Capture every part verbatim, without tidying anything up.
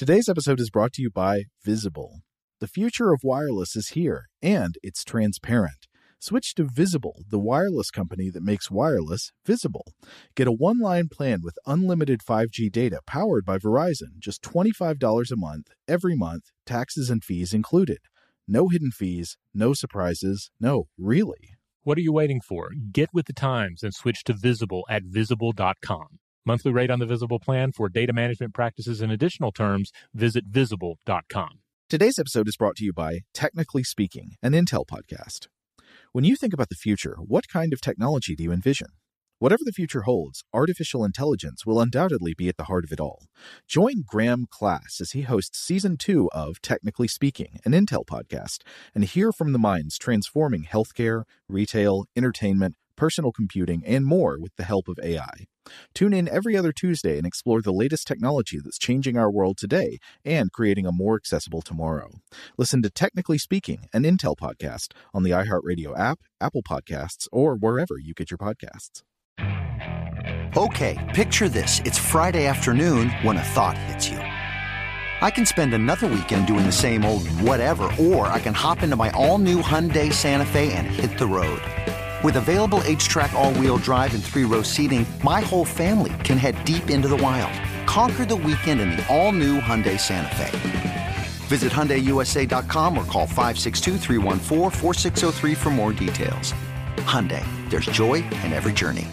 Today's episode is brought to you by Visible. The future of wireless is here, and it's transparent. Switch to Visible, the wireless company that makes wireless visible. Get a one-line plan with unlimited five G data powered by Verizon, just twenty-five dollars a month, every month, taxes and fees included. No hidden fees, no surprises, no, really. What are you waiting for? Get with the times and switch to Visible at visible dot com. Monthly rate on the Visible plan for data management practices and additional terms, visit visible dot com. Today's episode is brought to you by Technically Speaking, an Intel podcast. When you think about the future, what kind of technology do you envision? Whatever the future holds, artificial intelligence will undoubtedly be at the heart of it all. Join Graham Class as he hosts Season two of Technically Speaking, an Intel podcast, and hear from the minds transforming healthcare, retail, entertainment, personal computing, and more with the help of A I. Tune in every other Tuesday and explore the latest technology that's changing our world today and creating a more accessible tomorrow. Listen to Technically Speaking, an Intel podcast on the iHeartRadio app, Apple Podcasts, or wherever you get your podcasts. Okay, picture this. It's Friday afternoon when a thought hits you. I can spend another weekend doing the same old whatever, or I can hop into my all-new Hyundai Santa Fe and hit the road. With available H-Track all-wheel drive and three-row seating, my whole family can head deep into the wild. Conquer the weekend in the all-new Hyundai Santa Fe. Visit Hyundai U S A dot com or call five six two, three one four, four six zero three for more details. Hyundai, there's joy in every journey.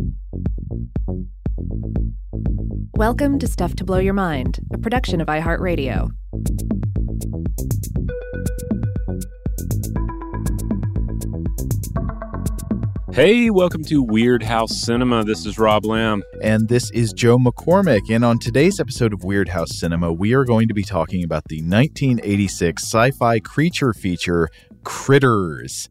Welcome to Stuff to Blow Your Mind, a production of iHeartRadio. Hey, welcome to Weird House Cinema. This is Rob Lamb. And this is Joe McCormick. And on today's episode of Weird House Cinema, we are going to be talking about the nineteen eighty-six sci-fi creature feature, Critters.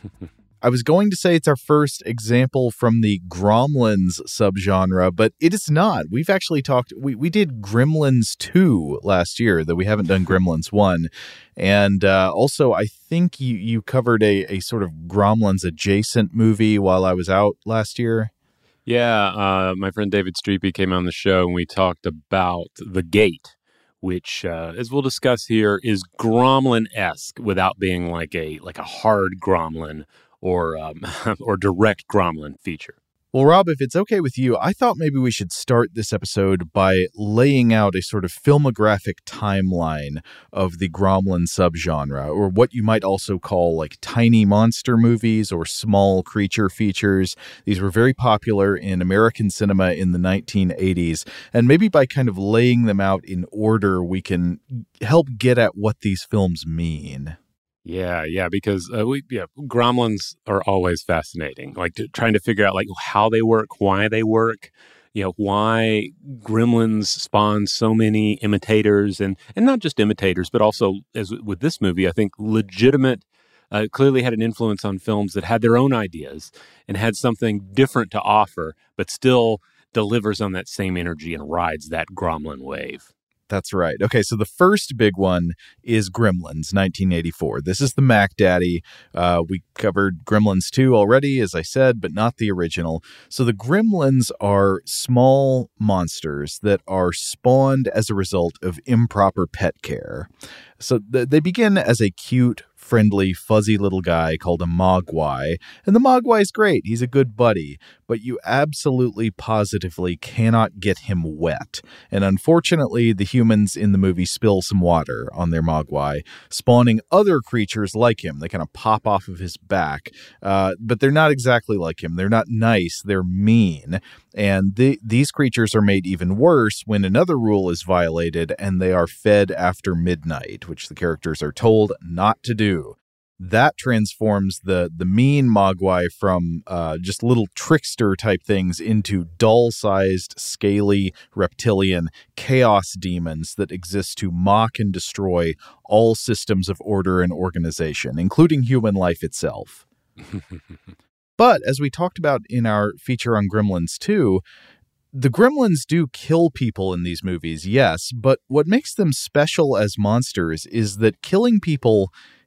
I was going to say it's our first example from the Gremlins subgenre, but it is not. We've actually talked, we, we did Gremlins two last year, though we haven't done Gremlins one. And uh, also, I think you, you covered a, a sort of Gremlins adjacent movie while I was out last year. Yeah, uh, my friend David Streepy came on the show and we talked about The Gate, which, uh, as we'll discuss here, is Gremlin-esque without being like a like a hard Gremlin or um, or direct Gremlin feature. Well, Rob, if it's okay with you, I thought maybe we should start this episode by laying out a sort of filmographic timeline of the Gremlin subgenre, or what you might also call like tiny monster movies or small creature features. These were very popular in American cinema in the nineteen eighties, and maybe by kind of laying them out in order, we can help get at what these films mean. Yeah, yeah, because uh, we yeah, Gremlins are always fascinating. Like to, trying to figure out like how they work, why they work, you know, why Gremlins spawn so many imitators, and and not just imitators, but also as with this movie, I think legitimate. Uh, clearly had an influence on films that had their own ideas and had something different to offer, but still delivers on that same energy and rides that Gremlin wave. That's right. Okay, so the first big one is Gremlins, nineteen eighty-four. This is the Mac Daddy. Uh, we covered Gremlins two already, as I said, but not the original. So the Gremlins are small monsters that are spawned as a result of improper pet care. So th- they begin as a cute, friendly, fuzzy little guy called a Mogwai. And the Mogwai is great. He's a good buddy. But you absolutely, positively cannot get him wet. And unfortunately, the humans in the movie spill some water on their Mogwai, spawning other creatures like him. They kind of pop off of his back. Uh, but they're not exactly like him. They're not nice. They're mean. And the, these creatures are made even worse when another rule is violated and they are fed after midnight, which the characters are told not to do. That transforms the the mean Mogwai from uh, just little trickster type things into doll-sized, scaly, reptilian chaos demons that exist to mock and destroy all systems of order and organization, including human life itself. But as we talked about in our feature on Gremlins two, the Gremlins do kill people in these movies, yes, but what makes them special as monsters is that killing people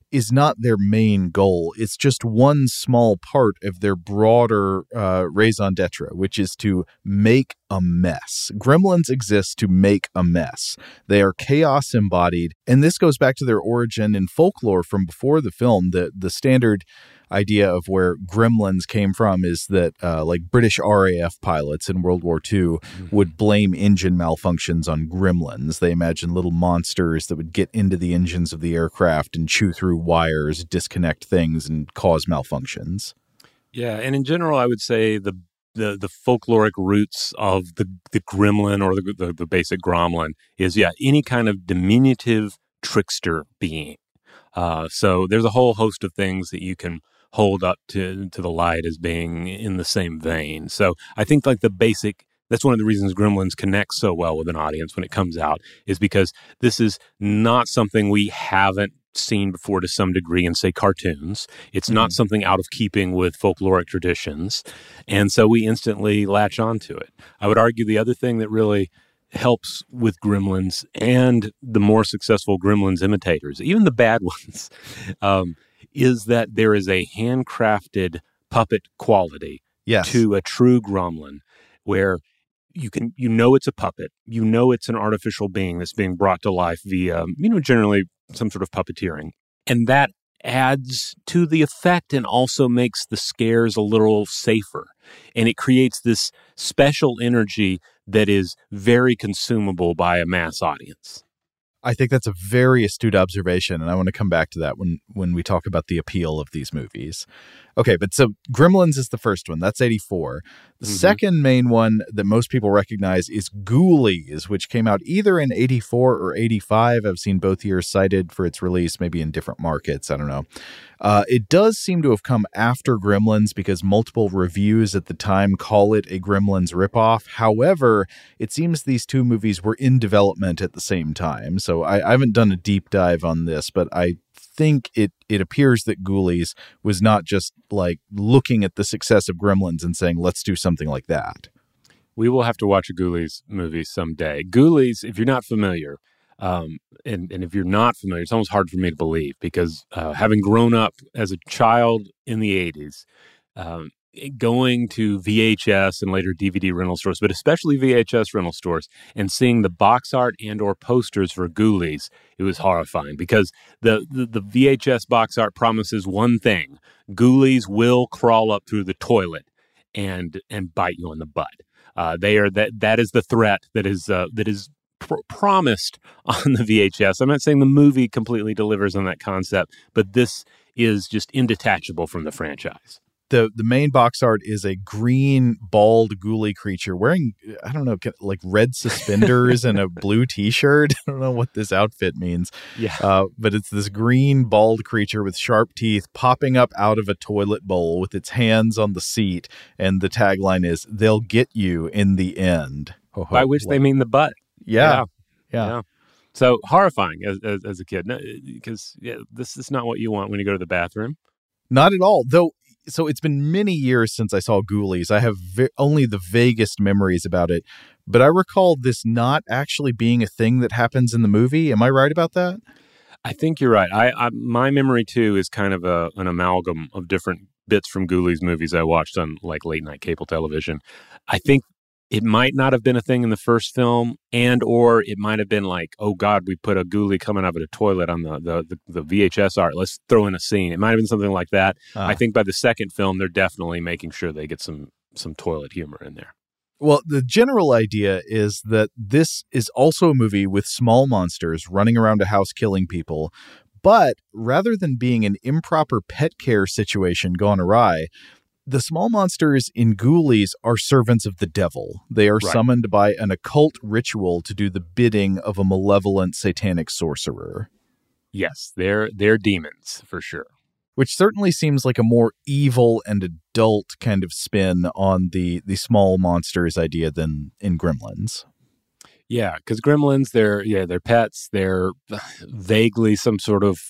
is not their main goal. It's just one small part of their broader uh, raison d'etre, which is to make a mess. Gremlins exist to make a mess. They are chaos embodied, and this goes back to their origin in folklore from before the film. The the standard idea of where gremlins came from is that uh, like British R A F pilots in World War Two mm-hmm. would blame engine malfunctions on gremlins. They imagined little monsters that would get into the engines of the aircraft and chew through wires, disconnect things, and cause malfunctions. Yeah, and in general, I would say the the, the folkloric roots of the, the gremlin or the, the, the basic gromlin is, yeah, any kind of diminutive trickster being. Uh, so there's a whole host of things that you can hold up to to the light as being in the same vein. So I think like the basic, that's one of the reasons Gremlins connects so well with an audience when it comes out, is because this is not something we haven't seen before to some degree in, say, cartoons. It's mm-hmm. not something out of keeping with folkloric traditions. And so we instantly latch onto it. I would argue the other thing that really helps with Gremlins and the more successful Gremlins imitators, even the bad ones, um, is that there is a handcrafted puppet quality yes. to a true gremlin, where you can, you know, it's a puppet, you know, it's an artificial being that's being brought to life via, you know, generally some sort of puppeteering, and that adds to the effect and also makes the scares a little safer, and it creates this special energy that is very consumable by a mass audience. I think that's a very astute observation, and I want to come back to that when, when we talk about the appeal of these movies. Okay, but so Gremlins is the first one. That's eighty-four. The mm-hmm. second main one that most people recognize is Ghoulies, which came out either in eighty-four or eighty-five. I've seen both years cited for its release, maybe in different markets. I don't know. Uh, it does seem to have come after Gremlins because multiple reviews at the time call it a Gremlins ripoff. However, it seems these two movies were in development at the same time. So I, I haven't done a deep dive on this, but I think it it appears that Ghoulies was not just like looking at the success of Gremlins and saying, let's do something like that. We will have to watch a Ghoulies movie someday. Ghoulies, if you're not familiar, um, and, and if you're not familiar, it's almost hard for me to believe because uh, having grown up as a child in the eighties, um, going to V H S and later D V D rental stores, but especially V H S rental stores, and seeing the box art and or posters for Ghoulies, it was horrifying because the, the, the V H S box art promises one thing: Ghoulies will crawl up through the toilet and and bite you on the butt. Uh, they are that that is the threat that is uh, that is pr- promised on the V H S. I'm not saying the movie completely delivers on that concept, but this is just indetachable from the franchise. The the main box art is a green, bald, ghoulie creature wearing, I don't know, like red suspenders and a blue T-shirt. I don't know what this outfit means. Yeah. Uh, but it's this green, bald creature with sharp teeth popping up out of a toilet bowl with its hands on the seat. And the tagline is, "They'll get you in the end." Ho, ho, By which what? they mean the butt. Yeah. Yeah. Yeah. yeah. So horrifying as, as, as a kid, because no, yeah, this is not what you want when you go to the bathroom. Not at all, though. So it's been many years since I saw Ghoulies. I have vi- only the vaguest memories about it, but I recall this not actually being a thing that happens in the movie. Am I right about that? I think you're right. I, I my memory too is kind of a, an amalgam of different bits from Ghoulies movies I watched on like late night cable television. I think it might not have been a thing in the first film, and or it might have been like, oh God, we put a ghoulie coming out of a toilet on the, the, the, the V H S art. Let's throw in a scene. It might have been something like that. Uh, I think by the second film, they're definitely making sure they get some some toilet humor in there. Well, the general idea is that this is also a movie with small monsters running around a house killing people. But rather than being an improper pet care situation gone awry, the small monsters in Ghoulies are servants of the devil. They are right. summoned by an occult ritual to do the bidding of a malevolent satanic sorcerer. Yes, they're they're demons for sure. Which certainly seems like a more evil and adult kind of spin on the, the small monsters idea than in Gremlins. Yeah, because Gremlins, they're yeah, they're pets. They're vaguely some sort of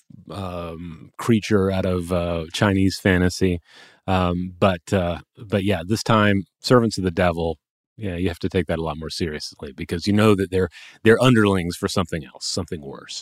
um, creature out of uh, Chinese fantasy. Um, but, uh, but yeah, this time, servants of the devil, yeah, you have to take that a lot more seriously because you know that they're, they're underlings for something else, something worse.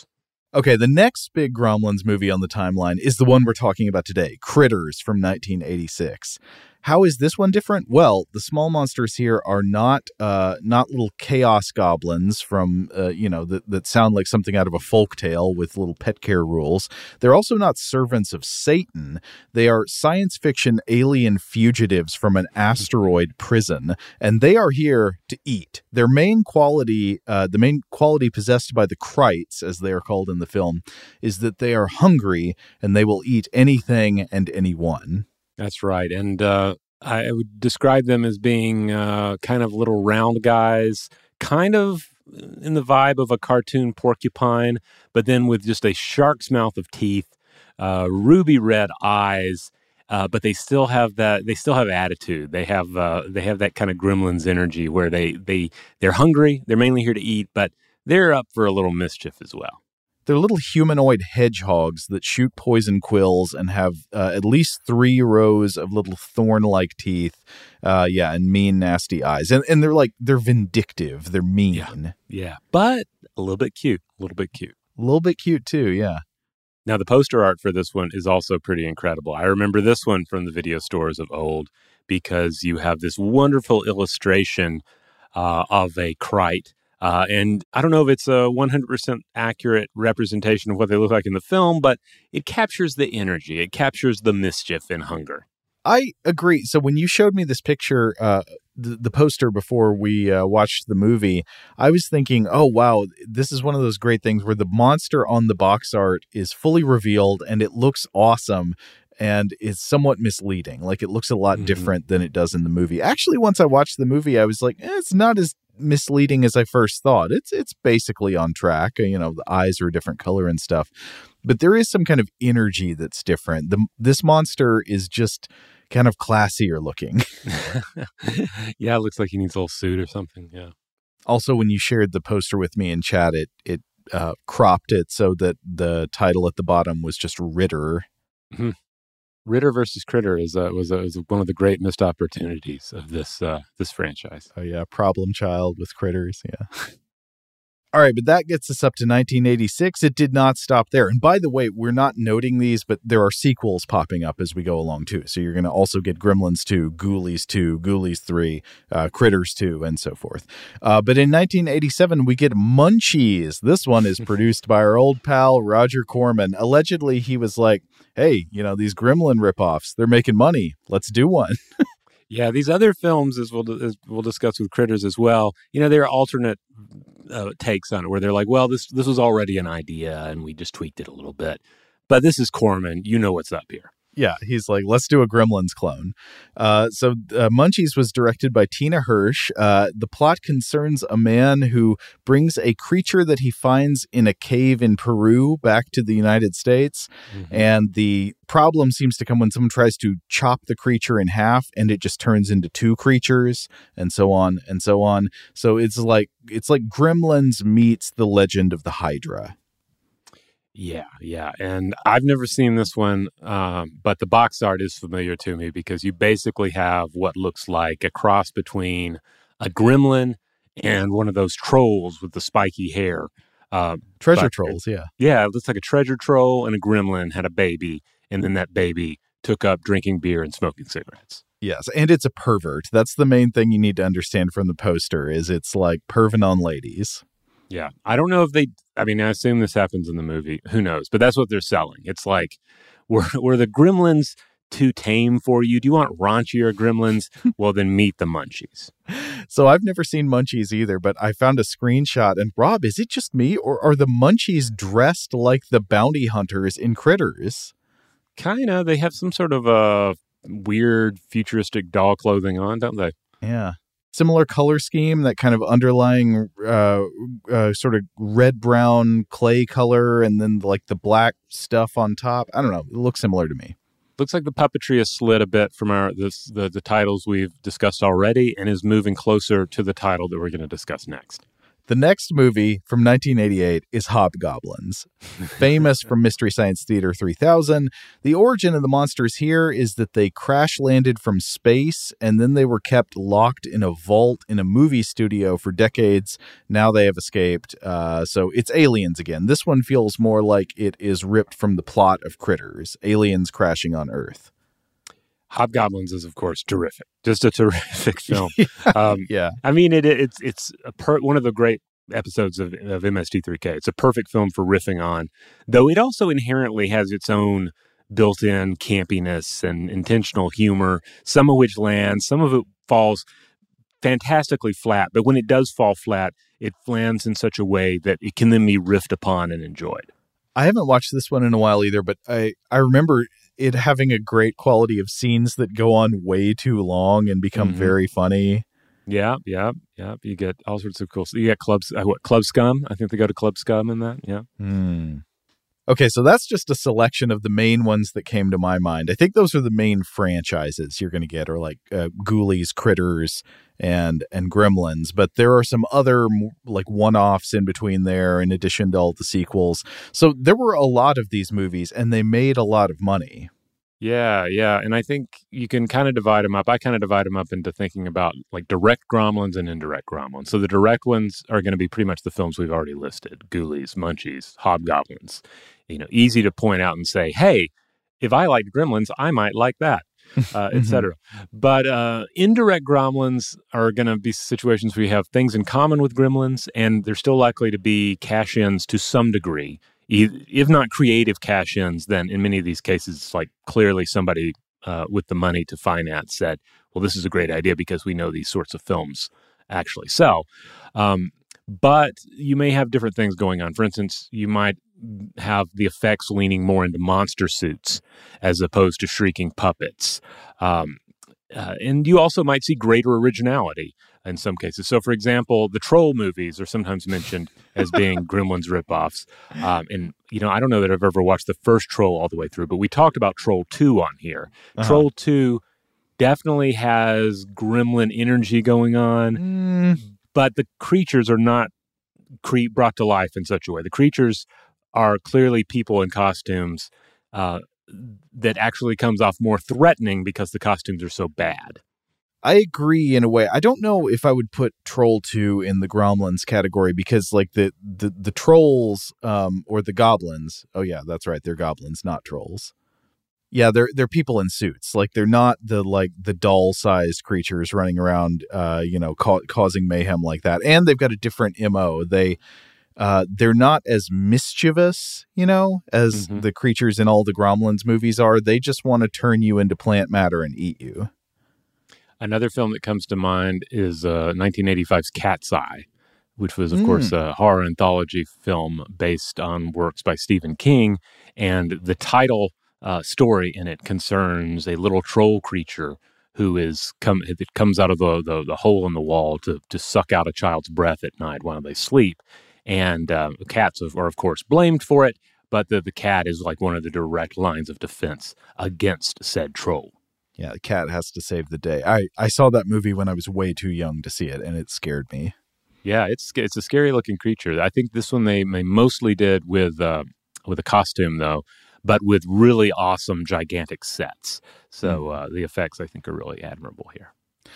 Okay, the next big Gremlins movie on the timeline is the one we're talking about today, Critters from nineteen eighty-six. How is this one different? Well, the small monsters here are not uh, not little chaos goblins from, uh, you know, that, that sound like something out of a folktale with little pet care rules. They're also not servants of Satan. They are science fiction alien fugitives from an asteroid prison, and they are here to eat. Their main quality, uh, the main quality possessed by the Krites, as they are called in the film, is that they are hungry and they will eat anything and anyone. That's right. And uh, I would describe them as being uh, kind of little round guys, kind of in the vibe of a cartoon porcupine, but then with just a shark's mouth of teeth, uh, ruby red eyes, uh, but they still have that. They still have attitude. They have uh, they have that kind of Gremlins energy where they they they're hungry. They're mainly here to eat, but they're up for a little mischief as well. They're little humanoid hedgehogs that shoot poison quills and have uh, at least three rows of little thorn-like teeth. Uh, yeah, and mean, nasty eyes. And and they're like, they're vindictive. They're mean. Yeah, yeah. But a little bit cute. A little bit cute. A little bit cute, too, yeah. Now, the poster art for this one is also pretty incredible. I remember this one from the video stores of old because you have this wonderful illustration uh, of a Krite. Uh, and I don't know if it's a one hundred percent accurate representation of what they look like in the film, but it captures the energy. It captures the mischief and hunger. I agree. So when you showed me this picture, uh, the, the poster before we uh, watched the movie, I was thinking, oh, wow, this is one of those great things where the monster on the box art is fully revealed and it looks awesome. And it's somewhat misleading. Like, it looks a lot mm-hmm. different than it does in the movie. Actually, once I watched the movie, I was like, eh, it's not as misleading as I first thought. It's it's basically on track. You know, the eyes are a different color and stuff. But there is some kind of energy that's different. The, this monster is just kind of classier looking. Yeah, it looks like he needs a little suit or something. Yeah. Also, when you shared the poster with me in chat, it, it uh, cropped it so that the title at the bottom was just Ritter. Mm-hmm. Ritter versus Critter is uh, was, uh, was one of the great missed opportunities of this uh, this franchise. Oh yeah, problem child with critters. Yeah. All right, but that gets us up to nineteen eighty-six. It did not stop there. And by the way, we're not noting these, but there are sequels popping up as we go along, too. So you're going to also get Gremlins two, Ghoulies two, Ghoulies three, uh, Critters two, and so forth. Uh, but in nineteen eighty-seven, we get Munchies. This one is produced by our old pal, Roger Corman. Allegedly, he was like, hey, you know, these Gremlin ripoffs, they're making money. Let's do one. Yeah, these other films, as we'll, as we'll discuss with Critters as well, you know, there are alternate uh, takes on it where they're like, well, this this was already an idea and we just tweaked it a little bit. But this is Corman. You know what's up here. Yeah, he's like, let's do a Gremlins clone. Uh, so uh, Munchies was directed by Tina Hirsch. Uh, the plot concerns a man who brings a creature that he finds in a cave in Peru back to the United States. Mm-hmm. And the problem seems to come when someone tries to chop the creature in half and it just turns into two creatures and so on and so on. So it's like it's like Gremlins meets The Legend of the Hydra. Yeah, yeah. And I've never seen this one, um, but the box art is familiar to me because you basically have what looks like a cross between a gremlin and one of those trolls with the spiky hair. Uh, treasure trolls, yeah. Yeah, it looks like a treasure troll and a gremlin had a baby, and then that baby took up drinking beer and smoking cigarettes. Yes, and it's a pervert. That's the main thing you need to understand from the poster is it's like perving on ladies. Yeah. I don't know if they, I mean, I assume this happens in the movie. Who knows? But that's what they're selling. It's like, were, were the Gremlins too tame for you? Do you want raunchier Gremlins? Well, then meet the Munchies. So I've never seen Munchies either, but I found a screenshot. And Rob, is it just me or are the Munchies dressed like the bounty hunters in Critters? Kind of. They have some sort of a weird futuristic doll clothing on, don't they? Yeah. Similar color scheme, that kind of underlying uh, uh, sort of red-brown clay color, and then like the black stuff on top. I don't know. It looks similar to me. Looks like the puppetry has slid a bit from our this, the, the titles we've discussed already and is moving closer to the title that we're going to discuss next. The next movie from nineteen eighty-eight is Hobgoblins. Famous from Mystery Science Theater three thousand, the origin of the monsters here is that they crash landed from space and then they were kept locked in a vault in a movie studio for decades. Now they have escaped. Uh, so it's aliens again. This one feels more like it is ripped from the plot of Critters, aliens crashing on Earth. Hobgoblins is, of course, terrific. Just a terrific film. yeah. Um, yeah. I mean, it, it's it's a per, one of the great episodes of, of M S T three K. It's a perfect film for riffing on, though it also inherently has its own built-in campiness and intentional humor, some of which lands, some of it falls fantastically flat. But when it does fall flat, it lands in such a way that it can then be riffed upon and enjoyed. I haven't watched this one in a while either, but I, I remember it having a great quality of scenes that go on way too long and become mm-hmm. very funny. Yeah, yeah, yeah. You get all sorts of cool. You get clubs. Uh, what Club Scum? I think they go to Club Scum in that. Yeah. Mm. Okay, so that's just a selection of the main ones that came to my mind. I think those are the main franchises you're going to get, or like uh, Ghoulies, Critters, and and Gremlins. But there are some other like one-offs in between there, in addition to all the sequels. So there were a lot of these movies, and they made a lot of money. Yeah, yeah. And I think you can kind of divide them up. I kind of divide them up into thinking about like direct Gremlins and indirect Gremlins. So the direct ones are going to be pretty much the films we've already listed: Ghoulies, Munchies, Hobgoblins. You know, easy to point out and say, hey, if I liked Gremlins, I might like that, uh, et cetera. But uh, indirect Gremlins are going to be situations where you have things in common with Gremlins, and they're still likely to be cash-ins to some degree. If not creative cash-ins, then in many of these cases, it's like clearly somebody uh, with the money to finance said, well, this is a great idea because we know these sorts of films actually sell. Um, but you may have different things going on. For instance, you might have the effects leaning more into monster suits as opposed to shrieking puppets. Um, uh, and you also might see greater originality in some cases. So, for example, the Troll movies are sometimes mentioned as being Gremlins ripoffs. Um, and, you know, I don't know that I've ever watched the first Troll all the way through, but we talked about Troll two on here. Uh-huh. Troll two definitely has gremlin energy going on, mm. but the creatures are not cre- brought to life in such a way. The creatures are clearly people in costumes uh, that actually comes off more threatening because the costumes are so bad. I agree in a way. I don't know if I would put Troll two in the Gremlins category because like the, the, the trolls um, or the goblins. Oh, yeah, that's right. They're goblins, not trolls. Yeah, they're they're people in suits. Like they're not the like the doll-sized creatures running around, uh, you know, ca- causing mayhem like that. And they've got a different M O. They uh, they're not as mischievous, you know, as mm-hmm. the creatures in all the Gremlins movies are. They just want to turn you into plant matter and eat you. Another film that comes to mind is uh, nineteen eighty-five's Cat's Eye, which was, of mm. course, a horror anthology film based on works by Stephen King. And the title uh, story in it concerns a little troll creature who is come it comes out of the, the, the hole in the wall to, to suck out a child's breath at night while they sleep. And uh, cats are, of course, blamed for it, but the, the cat is like one of the direct lines of defense against said troll. Yeah, the cat has to save the day. I, I saw that movie when I was way too young to see it, and it scared me. Yeah, it's it's a scary-looking creature. I think this one they, they mostly did with uh, with a costume, though, but with really awesome, gigantic sets. So uh, the effects, I think, are really admirable here.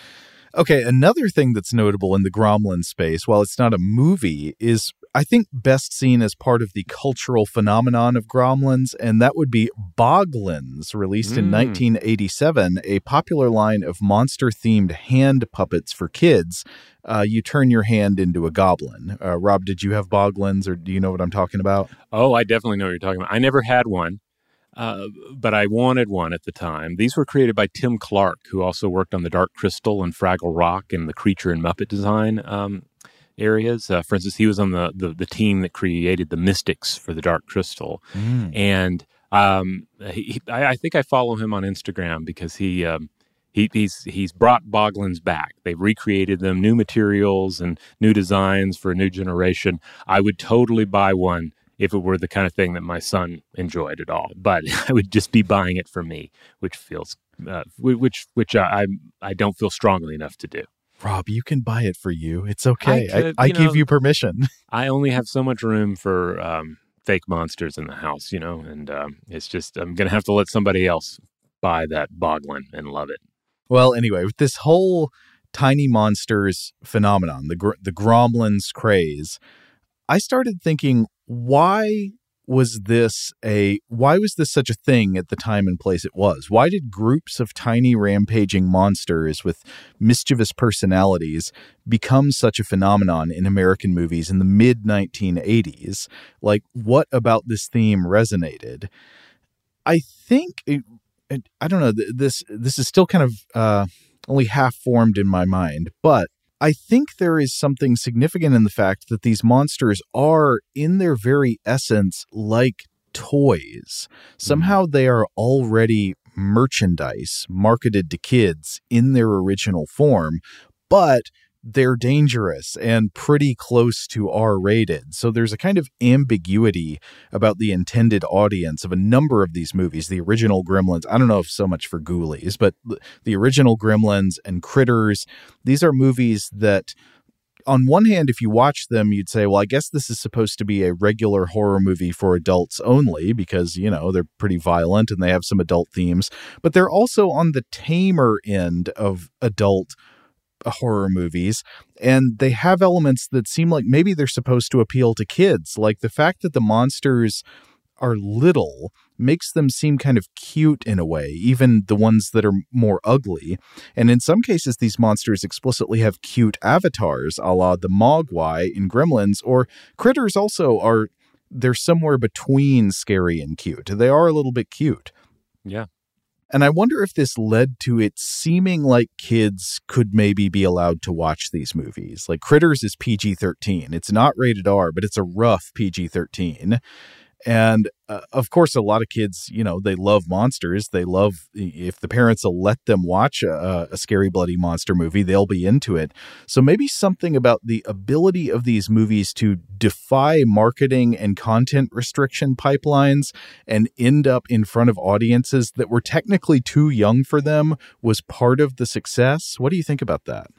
Okay, another thing that's notable in the Gremlin space, while it's not a movie, is I think best seen as part of the cultural phenomenon of Gremlins, and that would be Boglins, released mm. in nineteen eighty-seven, a popular line of monster-themed hand puppets for kids. Uh, you turn your hand into a goblin. Uh, Rob, did you have Boglins, or do you know what I'm talking about? Oh, I definitely know what you're talking about. I never had one. Uh, but I wanted one at the time. These were created by Tim Clark, who also worked on The Dark Crystal and Fraggle Rock and the Creature and Muppet Design um, areas. Uh, for instance, he was on the, the the team that created the Mystics for The Dark Crystal. Mm. And um, he, I, I think I follow him on Instagram because he um, he he's he's brought Boglins back. They've recreated them, new materials and new designs for a new generation. I would totally buy one if it were the kind of thing that my son enjoyed at all. But I would just be buying it for me, which feels, uh, which which I I don't feel strongly enough to do. Rob, you can buy it for you. It's okay. I, could, I, I you give know, you permission. I only have so much room for um, fake monsters in the house, you know, and um, it's just, I'm going to have to let somebody else buy that Boglin and love it. Well, anyway, with this whole tiny monsters phenomenon, the gr- the Gromlins craze, I started thinking, why was this a why was this such a thing at the time and place it was? Why did groups of tiny rampaging monsters with mischievous personalities become such a phenomenon in American movies in the mid nineteen eighties? Like, what about this theme resonated? I think it, it, I don't know. This this is still kind of uh, only half formed in my mind, but I think there is something significant in the fact that these monsters are, in their very essence, like toys. Somehow they are already merchandise marketed to kids in their original form, but they're dangerous and pretty close to R-rated. So there's a kind of ambiguity about the intended audience of a number of these movies. The original Gremlins, I don't know if so much for Ghoulies, but the original Gremlins and Critters, these are movies that, on one hand, if you watch them, you'd say, well, I guess this is supposed to be a regular horror movie for adults only because, you know, they're pretty violent and they have some adult themes, but they're also on the tamer end of adult horror movies, and they have elements that seem like maybe they're supposed to appeal to kids. Like the fact that the monsters are little makes them seem kind of cute in a way, even the ones that are more ugly. And in some cases, these monsters explicitly have cute avatars, a la the Mogwai in Gremlins, or Critters also are, they're somewhere between scary and cute. They are a little bit cute. Yeah. And I wonder if this led to it seeming like kids could maybe be allowed to watch these movies. Like Critters is P G thirteen. It's not rated R, but it's a rough P G thirteen. And uh, of course, a lot of kids, you know, they love monsters. They love, if the parents will let them watch a, a scary, bloody monster movie, they'll be into it. So maybe something about the ability of these movies to defy marketing and content restriction pipelines and end up in front of audiences that were technically too young for them was part of the success. What do you think about that?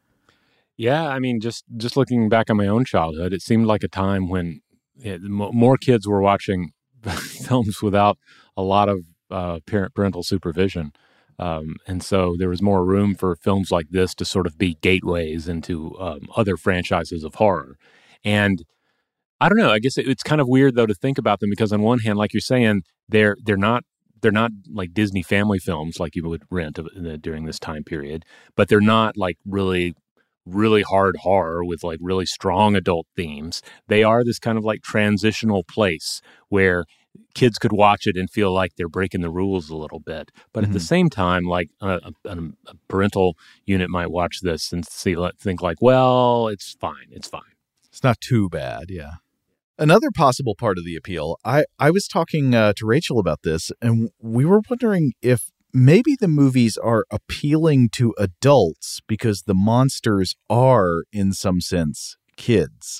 Yeah, I mean, just, just looking back on my own childhood, it seemed like a time when It, more kids were watching films without a lot of uh, parent parental supervision. Um, and so there was more room for films like this to sort of be gateways into um, other franchises of horror. And I don't know, I guess it, it's kind of weird, though, to think about them because on one hand, like you're saying, they're they're not they're not like Disney family films like you would rent uh, during this time period, but they're not like really really hard horror with like really strong adult themes. They are this kind of like transitional place where kids could watch it and feel like they're breaking the rules a little bit. But mm-hmm. at the same time, like a, a, a parental unit might watch this and see, think like, well, it's fine. It's fine. It's not too bad. Yeah. Another possible part of the appeal, I, I was talking uh, to Rachel about this, and we were wondering if maybe the movies are appealing to adults because the monsters are, in some sense, kids.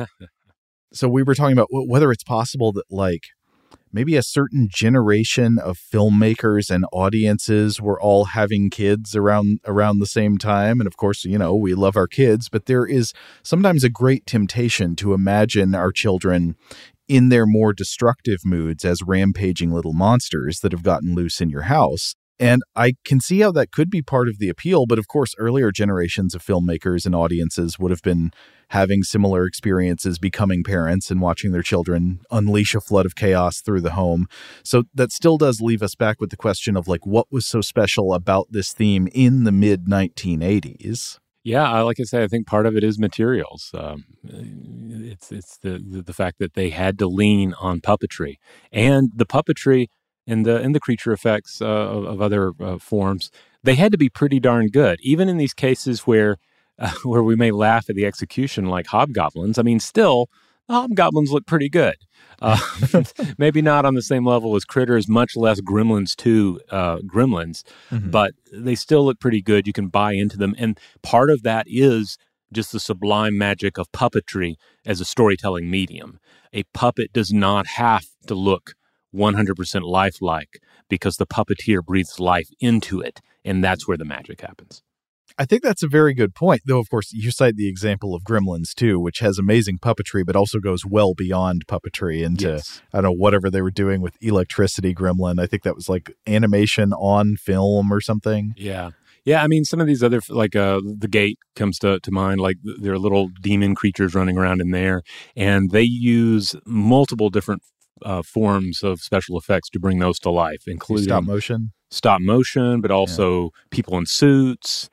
So we were talking about whether it's possible that, like, maybe a certain generation of filmmakers and audiences were all having kids around around the same time. And of course, you know, we love our kids, but there is sometimes a great temptation to imagine our children in their more destructive moods as rampaging little monsters that have gotten loose in your house. And I can see how that could be part of the appeal. But of course, earlier generations of filmmakers and audiences would have been having similar experiences, becoming parents and watching their children unleash a flood of chaos through the home. So that still does leave us back with the question of like, what was so special about this theme in the mid nineteen eighties? Yeah, like I say, I think part of it is materials. Um, it's it's the, the the fact that they had to lean on puppetry, and the puppetry and the and the creature effects uh, of, of other uh, forms. They had to be pretty darn good, even in these cases where uh, where we may laugh at the execution, like Hobgoblins. I mean, still, the Hobgoblins look pretty good. Uh, maybe not on the same level as Critters, much less Gremlins two uh, Gremlins, mm-hmm. but they still look pretty good. You can buy into them. And part of that is just the sublime magic of puppetry as a storytelling medium. A puppet does not have to look one hundred percent lifelike because the puppeteer breathes life into it. And that's where the magic happens. I think that's a very good point, though, of course, you cite the example of Gremlins two, which has amazing puppetry, but also goes well beyond puppetry into, yes. I don't know, whatever they were doing with Electricity Gremlin. I think that was like animation on film or something. Yeah. Yeah, I mean, some of these other, like uh, The Gate comes to, to mind, like there are little demon creatures running around in there, and they use multiple different uh, forms of special effects to bring those to life, including stop motion. Stop motion, but also yeah. people in suits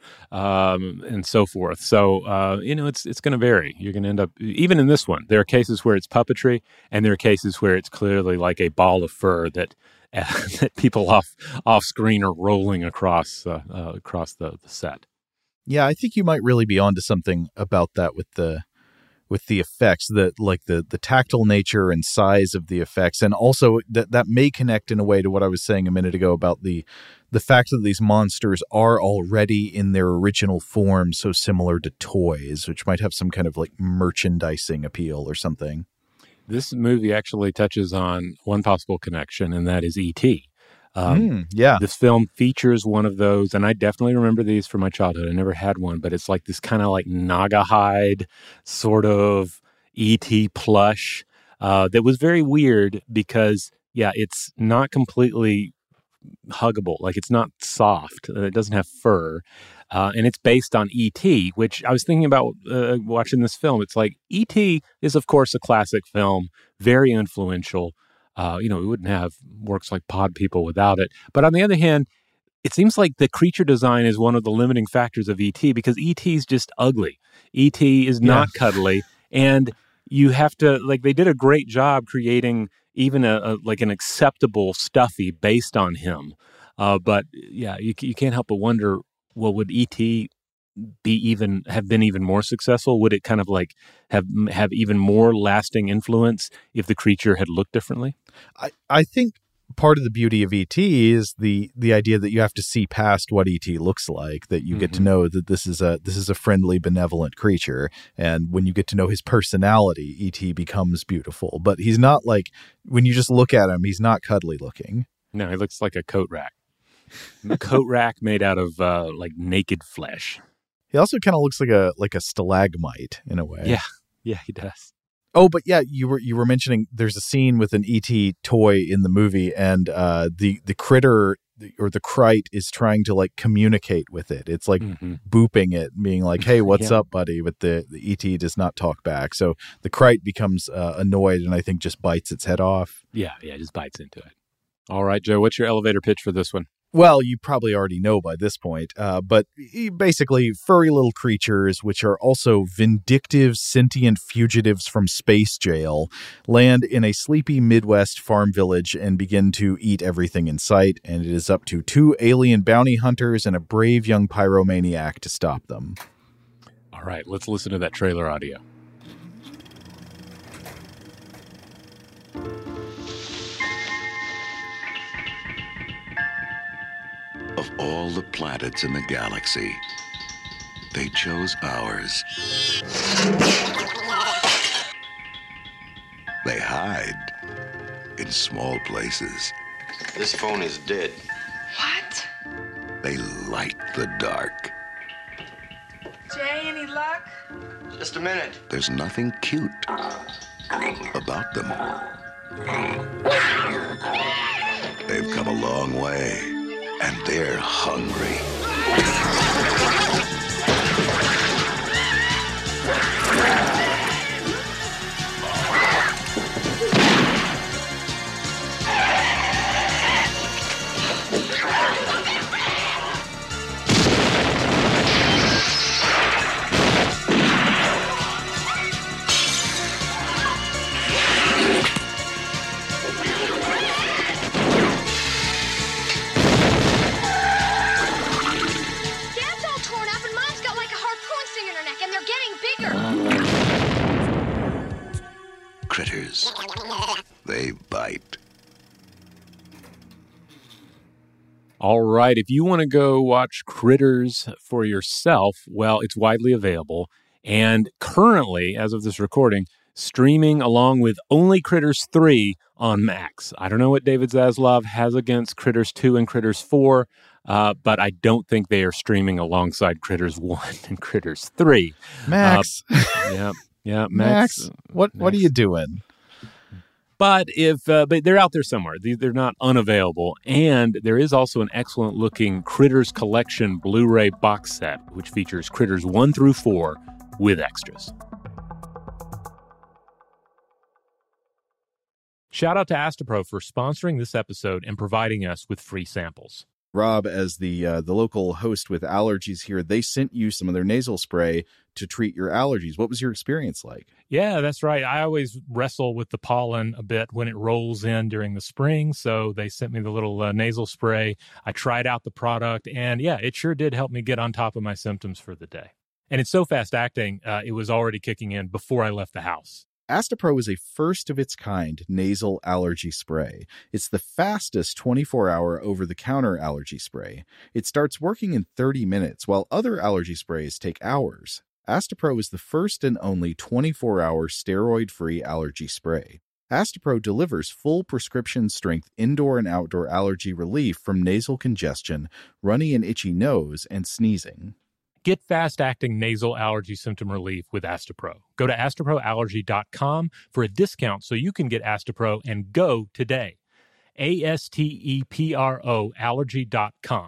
um, and so forth. So, uh, you know, it's it's going to vary. You're going to end up, even in this one, there are cases where it's puppetry, and there are cases where it's clearly like a ball of fur that uh, that people off off screen are rolling across uh, uh, across the, the set. Yeah, I think you might really be onto something about that with the with the effects, that like the the tactile nature and size of the effects, and also that that may connect in a way to what I was saying a minute ago about the the fact that these monsters are already in their original form so similar to toys, which might have some kind of like merchandising appeal or something. This movie actually touches on one possible connection, and that is E T Um, mm, yeah. This film features one of those, and I definitely remember these from my childhood. I never had one, but it's like this kind of like Naga hide sort of E T plush uh, that was very weird because, yeah, it's not completely huggable. Like, it's not soft. Uh, it doesn't have fur. Uh, and it's based on E T, which I was thinking about uh, watching this film. It's like E T is, of course, a classic film, very influential. Uh, you know, we wouldn't have works like Pod People without it. But on the other hand, it seems like the creature design is one of the limiting factors of E T because E T is just ugly. E T is not yeah. cuddly. And you have to, like, they did a great job creating even a, a like an acceptable stuffy based on him. Uh, but yeah, you, you can't help but wonder, well, would E T be even have been even more successful? Would it kind of like have have even more lasting influence if the creature had looked differently? I, I think part of the beauty of E T is the the idea that you have to see past what E T looks like, that you mm-hmm. get to know that this is a this is a friendly, benevolent creature, and when you get to know his personality, E T becomes beautiful. But he's not like, when you just look at him, he's not cuddly looking. No, he looks like a coat rack. A coat rack made out of uh, like naked flesh. He also kind of looks like a like a stalagmite in a way. Yeah, yeah, he does. Oh, but yeah, you were you were mentioning there's a scene with an E T toy in the movie, and uh, the the critter or the Krite is trying to like communicate with it. It's like mm-hmm. booping it, being like, "Hey, what's yeah. up, buddy?" But the, the E T does not talk back, so the Krite becomes uh, annoyed, and I think just bites its head off. Yeah, yeah, just bites into it. All right, Joe, what's your elevator pitch for this one? Well, you probably already know by this point, uh, but basically furry little creatures, which are also vindictive, sentient fugitives from space jail, land in a sleepy Midwest farm village and begin to eat everything in sight, and it is up to two alien bounty hunters and a brave young pyromaniac to stop them. All right, let's listen to that trailer audio. Of all the planets in the galaxy, they chose ours. They hide in small places. This phone is dead. What? They light the dark. Jay, any luck? Just a minute. There's nothing cute about them. They've come a long way. And they're hungry. Critters. They bite. All right. If you want to go watch Critters for yourself, well, it's widely available. And currently, as of this recording, streaming along with only Critters three on Max. I don't know what David Zaslav has against Critters two and Critters four, uh, but I don't think they are streaming alongside Critters one and Critters three. Max. Uh, yeah, yeah, Max. Max. What, Max. what are you doing? But if uh, but they're out there somewhere. They're not unavailable. And there is also an excellent looking Critters Collection Blu-ray box set, which features Critters one through four with extras. Shout out to Astapro for sponsoring this episode and providing us with free samples. Rob, as the uh, the local host with allergies here, they sent you some of their nasal spray to treat your allergies. What was your experience like? Yeah, that's right. I always wrestle with the pollen a bit when it rolls in during the spring, so they sent me the little uh, nasal spray. I tried out the product, and yeah, it sure did help me get on top of my symptoms for the day. And it's so fast-acting, uh, it was already kicking in before I left the house. Astapro is a first-of-its-kind nasal allergy spray. It's the fastest twenty-four hour over-the-counter allergy spray. It starts working in thirty minutes, while other allergy sprays take hours. Astapro is the first and only twenty-four hour steroid-free allergy spray. Astapro delivers full prescription-strength indoor and outdoor allergy relief from nasal congestion, runny and itchy nose, and sneezing. Get fast-acting nasal allergy symptom relief with Astapro. Go to astapro allergy dot com for a discount so you can get Astapro and go today. A S T E P R O allergy dot com.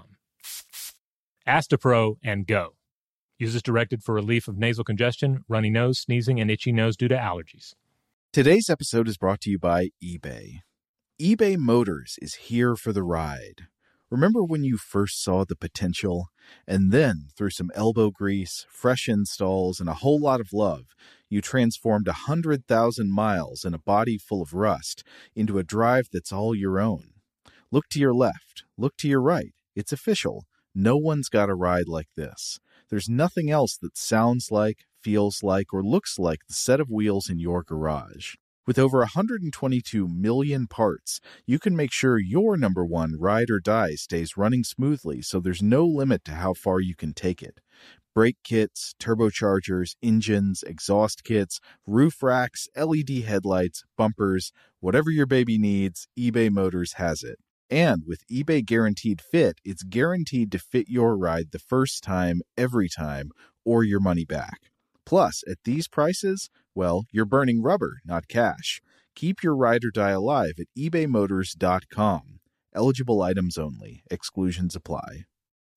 Astapro and go. Use as directed for relief of nasal congestion, runny nose, sneezing, and itchy nose due to allergies. Today's episode is brought to you by eBay. eBay Motors is here for the ride. Remember when you first saw the potential? And then, through some elbow grease, fresh installs, and a whole lot of love, you transformed one hundred thousand miles and a body full of rust into a drive that's all your own. Look to your left. Look to your right. It's official. No one's got a ride like this. There's nothing else that sounds like, feels like, or looks like the set of wheels in your garage. With over one hundred twenty-two million parts, you can make sure your number one ride or die stays running smoothly, so there's no limit to how far you can take it. Brake kits, turbochargers, engines, exhaust kits, roof racks, L E D headlights, bumpers, whatever your baby needs, eBay Motors has it. And with eBay Guaranteed Fit, it's guaranteed to fit your ride the first time, every time, or your money back. Plus, at these prices, well, you're burning rubber, not cash. Keep your ride or die alive at ebay motors dot com. Eligible items only. Exclusions apply.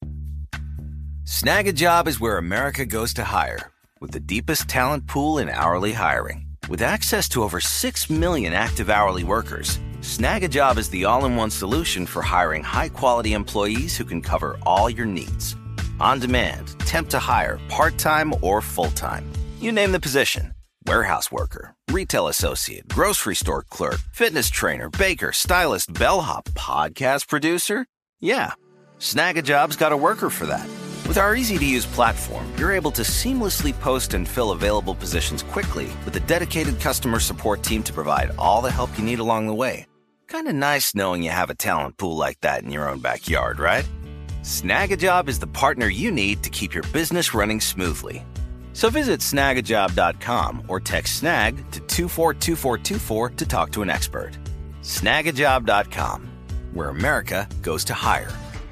Snag a Job is where America goes to hire, with the deepest talent pool in hourly hiring. With access to over six million active hourly workers, Snag a Job is the all-in-one solution for hiring high-quality employees who can cover all your needs. On demand, temp to hire, part-time or full-time. You name the position. Warehouse worker, retail associate, grocery store clerk, fitness trainer, baker, stylist, bellhop, podcast producer. Yeah, Snag a Job's got a worker for that. With our easy-to-use platform, you're able to seamlessly post and fill available positions quickly with a dedicated customer support team to provide all the help you need along the way. Kind of nice knowing you have a talent pool like that in your own backyard, right? Snag a Job is the partner you need to keep your business running smoothly. So visit snag a job dot com or text snag to two four two four two four to talk to an expert. snag a job dot com, where America goes to hire.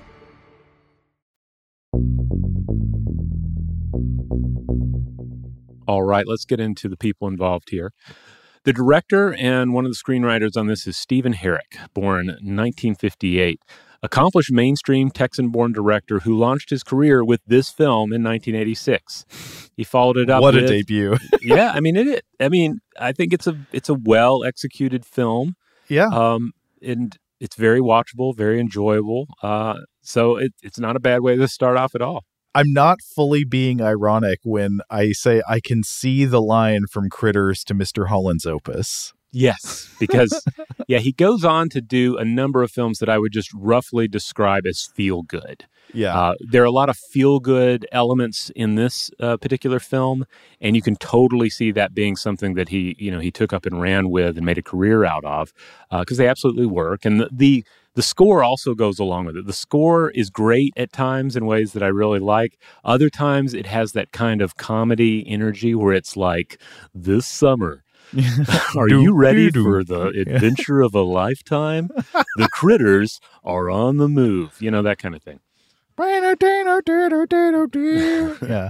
All right, let's get into the people involved here. The director and one of the screenwriters on this is Stephen Herek, born nineteen fifty-eight. Accomplished mainstream Texan-born director who launched his career with this film in nineteen eighty-six. He followed it up. What a with, debut! yeah, I mean it. I mean, I think it's a it's a well-executed film. Yeah, um, and it's very watchable, very enjoyable. Uh, so it, it's not a bad way to start off at all. I'm not fully being ironic when I say I can see the line from Critters to Mister Holland's Opus. Yes, because, yeah, he goes on to do a number of films that I would just roughly describe as feel-good. Yeah. Uh, there are a lot of feel-good elements in this uh, particular film, and you can totally see that being something that he, you know, he took up and ran with and made a career out of, because uh, they absolutely work. And the, the the score also goes along with it. The score is great at times in ways that I really like. Other times it has that kind of comedy energy where it's like, this summer, Are Do, you ready do, do. for the adventure of a lifetime? The critters are on the move. You know, that kind of thing. Yeah.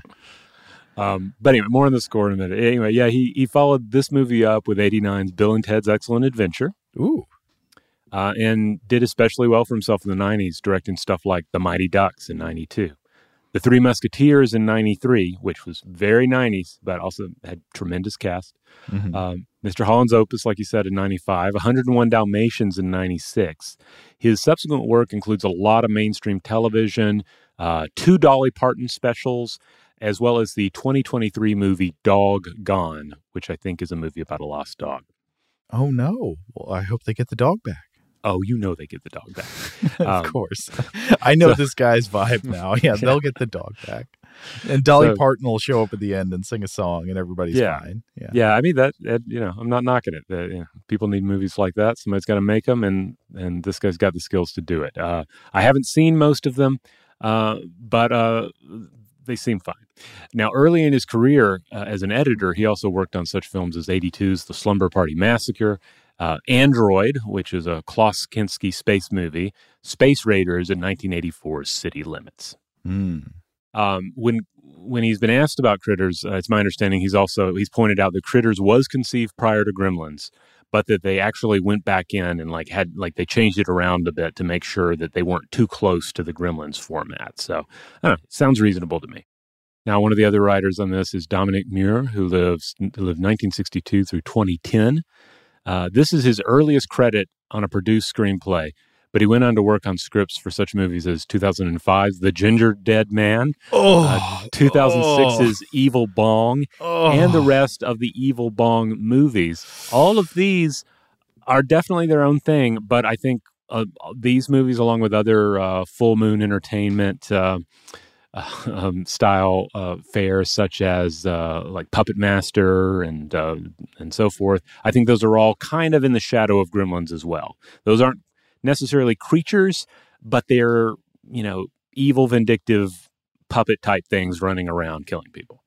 Um, but anyway, more on the score in a minute. Anyway, yeah, he he followed this movie up with eighty-nine's Bill and Ted's Excellent Adventure. Ooh. Uh, and did especially well for himself in the nineties, directing stuff like The Mighty Ducks in ninety-two. The Three Musketeers in ninety-three, which was very nineties, but also had tremendous cast. Mm-hmm. Um, Mister Holland's Opus, like you said, in ninety-five. one hundred one Dalmatians in ninety-six. His subsequent work includes a lot of mainstream television, uh, two Dolly Parton specials, as well as the twenty twenty-three movie Dog Gone, which I think is a movie about a lost dog. Oh, no. Well, I hope they get the dog back. Oh, you know they get the dog back. Of Um, course. I know so- this guy's vibe now. Yeah, they'll get the dog back. And Dolly So- Parton will show up at the end and sing a song, and everybody's Yeah. fine. Yeah. Yeah, I mean, that, that you know, I'm not knocking it. Uh, you know, people need movies like that. Somebody's got to make them, and, and this guy's got the skills to do it. Uh, I haven't seen most of them, uh, but uh, they seem fine. Now, early in his career uh, as an editor, he also worked on such films as eighty-two's The Slumber Party Massacre, uh, Android, which is a Klaus Kinski space movie, Space Raiders, and nineteen eighty-four's City Limits. Mm. Um, when when he's been asked about Critters, uh, it's my understanding he's also he's pointed out that Critters was conceived prior to Gremlins, but that they actually went back in and like had like they changed it around a bit to make sure that they weren't too close to the Gremlins format. So I don't know, sounds reasonable to me. Now, one of the other writers on this is Dominic Muir, who lives who lived nineteen sixty-two through twenty ten. Uh, this is his earliest credit on a produced screenplay, but he went on to work on scripts for such movies as two thousand five's The Ginger Dead Man, Oh, uh, two thousand six's Evil Bong, oh. and the rest of the Evil Bong movies. All of these are definitely their own thing, but I think uh, these movies, along with other uh, Full Moon Entertainment uh, uh, um, style uh, fares, such as uh, like Puppet Master and uh, and so forth, I think those are all kind of in the shadow of Gremlins as well. Those aren't necessarily creatures, but they're, you know, evil, vindictive puppet type things running around killing people.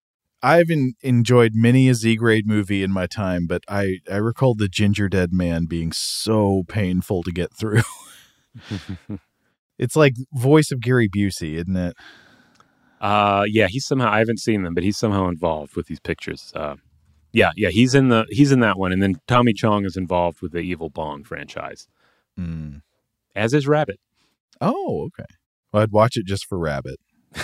I've en- enjoyed many a Z-grade movie in my time, but I, I recall The Ginger Dead Man being so painful to get through. It's like voice of Gary Busey, isn't it? Uh, yeah, he's somehow, I haven't seen them, but he's somehow involved with these pictures. Uh, yeah, yeah, he's in the, he's in that one. And then Tommy Chong is involved with the Evil Bong franchise, Mm. as is Rabbit. Oh, okay. Well, I'd watch it just for Rabbit.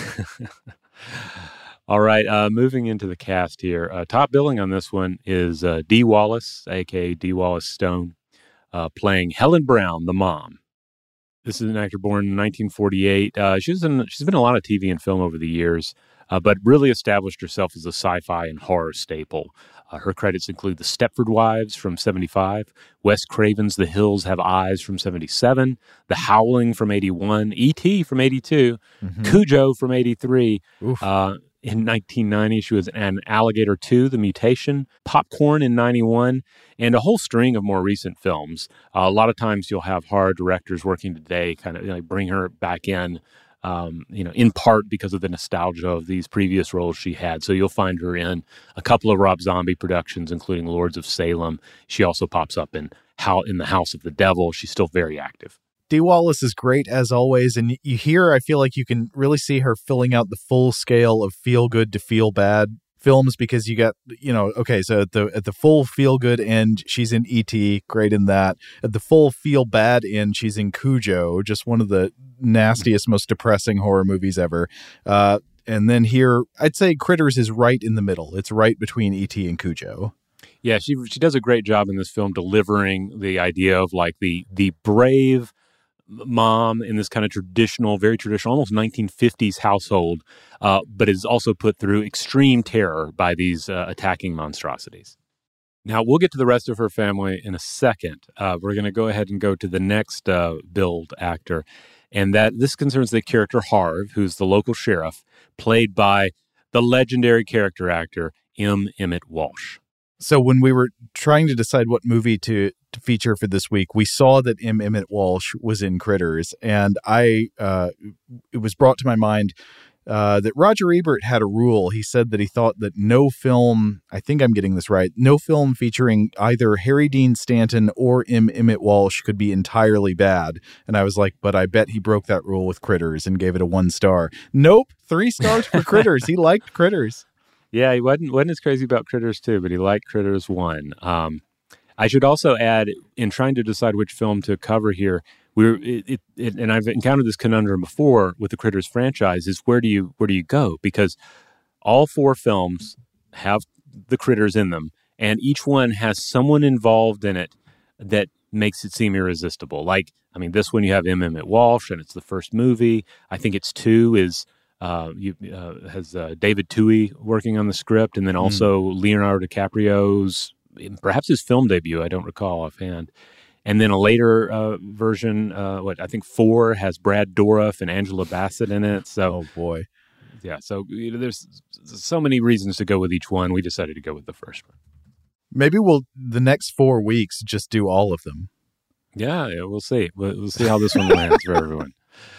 All right, uh, moving into the cast here. Uh, top billing on this one is uh, Dee Wallace, a k a. Dee Wallace Stone, uh, playing Helen Brown, the mom. This is an actor born in nineteen forty-eight. Uh, she's, in, she's been in a lot of T V and film over the years, uh, but really established herself as a sci-fi and horror staple. Uh, her credits include The Stepford Wives from seventy-five, Wes Craven's The Hills Have Eyes from seventy-seven, The Howling from eighty-one, E T from eighty-two, Mm-hmm. Cujo from eighty-three. Oof. Uh, in nineteen ninety, she was in Alligator two, The Mutation, Popcorn in ninety-one, and a whole string of more recent films. Uh, a lot of times you'll have horror directors working today kind of, you know, bring her back in, um, you know, in part because of the nostalgia of these previous roles she had. So you'll find her in a couple of Rob Zombie productions, including Lords of Salem. She also pops up in How in the House of the Devil. She's still very active. Dee Wallace is great as always, and you hear, I feel like you can really see her filling out the full scale of feel good to feel bad films, because you got, you know, okay, so at the at the full feel good end, she's in E T, great in that. At the full feel bad end, she's in Cujo, just one of the nastiest, most depressing horror movies ever. Uh, and then here, I'd say Critters is right in the middle. It's right between E T and Cujo. Yeah, she she does a great job in this film delivering the idea of like the the brave mom in this kind of traditional, very traditional, almost nineteen fifties household, uh, but is also put through extreme terror by these uh, attacking monstrosities. Now, we'll get to the rest of her family in a second. Uh, we're going to go ahead and go to the next uh, billed actor, and that this concerns the character Harv, who's the local sheriff, played by the legendary character actor M. Emmett Walsh. So when we were trying to decide what movie to, to feature for this week, we saw that M. Emmett Walsh was in Critters, and I uh, it was brought to my mind uh, that Roger Ebert had a rule. He said that he thought that no film, I think I'm getting this right, no film featuring either Harry Dean Stanton or M. Emmett Walsh could be entirely bad. And I was like, but I bet he broke that rule with Critters and gave it a one star. Nope, three stars for Critters. He liked Critters. Yeah, he wasn't wasn't as crazy about Critters two, but he liked Critters one. Um, I should also add, in trying to decide which film to cover here, we're it, it, it, and I've encountered this conundrum before with the Critters franchise: is where do you where do you go? Because all four films have the critters in them, and each one has someone involved in it that makes it seem irresistible. Like, I mean, this one you have M. Emmett Walsh, and it's the first movie. I think it's two is. Uh, you, uh, has uh, David Twohy working on the script, and then also mm. Leonardo DiCaprio's, perhaps his film debut, I don't recall offhand. And then a later uh, version, uh, what I think four, has Brad Dourif and Angela Bassett in it. So, oh boy, yeah. So you know, there's so many reasons to go with each one. We decided to go with the first one. Maybe we'll the next four weeks just do all of them. Yeah, yeah we'll see. We'll, we'll see how this one lands for everyone.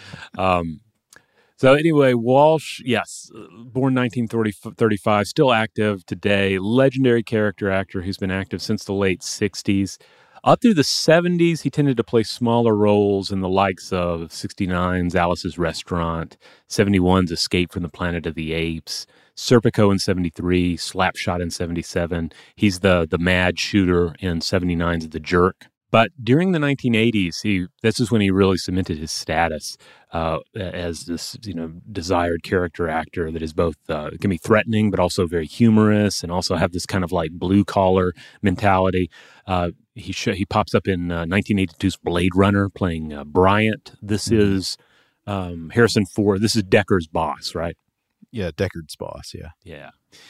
Um, So anyway, Walsh, yes, born nineteen thirty-five, still active today, legendary character actor who's been active since the late sixties. Up through the seventies, he tended to play smaller roles in the likes of sixty-nine's Alice's Restaurant, seventy-one's Escape from the Planet of the Apes, Serpico in seventy-three, Slapshot in seventy-seven. He's the the mad shooter in seventy-nine's The Jerk. But during the nineteen eighties, he this is when he really cemented his status uh, as this, you know, desired character actor that is both uh, can be threatening, but also very humorous, and also have this kind of like blue collar mentality. Uh, he sh- he pops up in uh, nineteen eighty-two's Blade Runner, playing uh, Bryant. This mm-hmm. is um, Harrison Ford. This is Deckard's boss, right? Yeah, Deckard's boss. Yeah, yeah.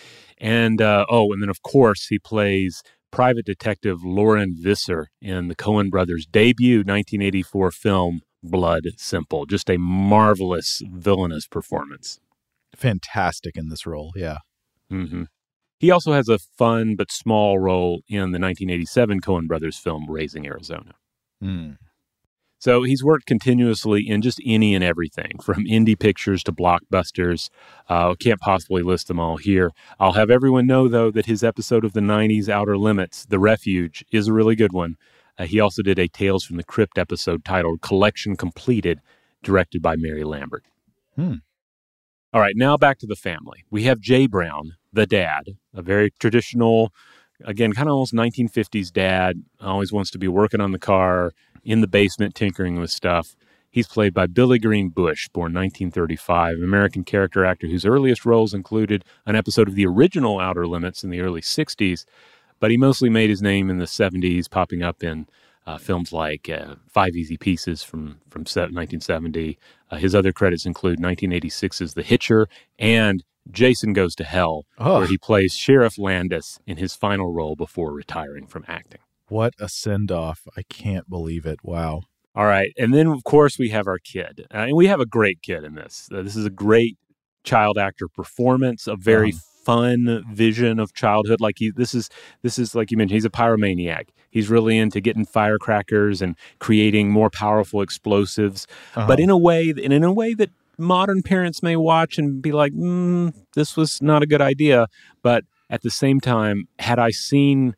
And uh, oh, and then of course he plays Private Detective Lauren Visser in the Coen brothers' debut nineteen eighty-four film Blood Simple. Just a marvelous villainous performance. Fantastic in this role, yeah. Mm-hmm. He also has a fun but small role in the nineteen eighty-seven Coen brothers film Raising Arizona. Mm. So he's worked continuously in just any and everything, from indie pictures to blockbusters. I uh, can't possibly list them all here. I'll have everyone know, though, that his episode of the nineties Outer Limits, The Refuge, is a really good one. Uh, he also did a Tales from the Crypt episode titled Collection Completed, directed by Mary Lambert. Hmm. All right, now back to the family. We have Jay Brown, the dad, a very traditional, again, kind of almost nineteen fifties dad, always wants to be working on the car, in the basement tinkering with stuff. He's played by Billy Green Bush, born nineteen thirty-five, an American character actor whose earliest roles included an episode of the original Outer Limits in the early sixties, but he mostly made his name in the seventies, popping up in uh, films like uh, Five Easy Pieces from, from nineteen seventy. Uh, his other credits include nineteen eighty-six's The Hitcher and Jason Goes to Hell, oh. where he plays Sheriff Landis in his final role before retiring from acting. What a send-off. I can't believe it. Wow. All right. And then, of course, we have our kid. Uh, and we have a great kid in this. Uh, this is a great child actor performance, a very um. fun vision of childhood. Like he, this is, this is like you mentioned, he's a pyromaniac. He's really into getting firecrackers and creating more powerful explosives, uh-huh. but in a way, and in a way that modern parents may watch and be like, mm, this was not a good idea. But at the same time, had I seen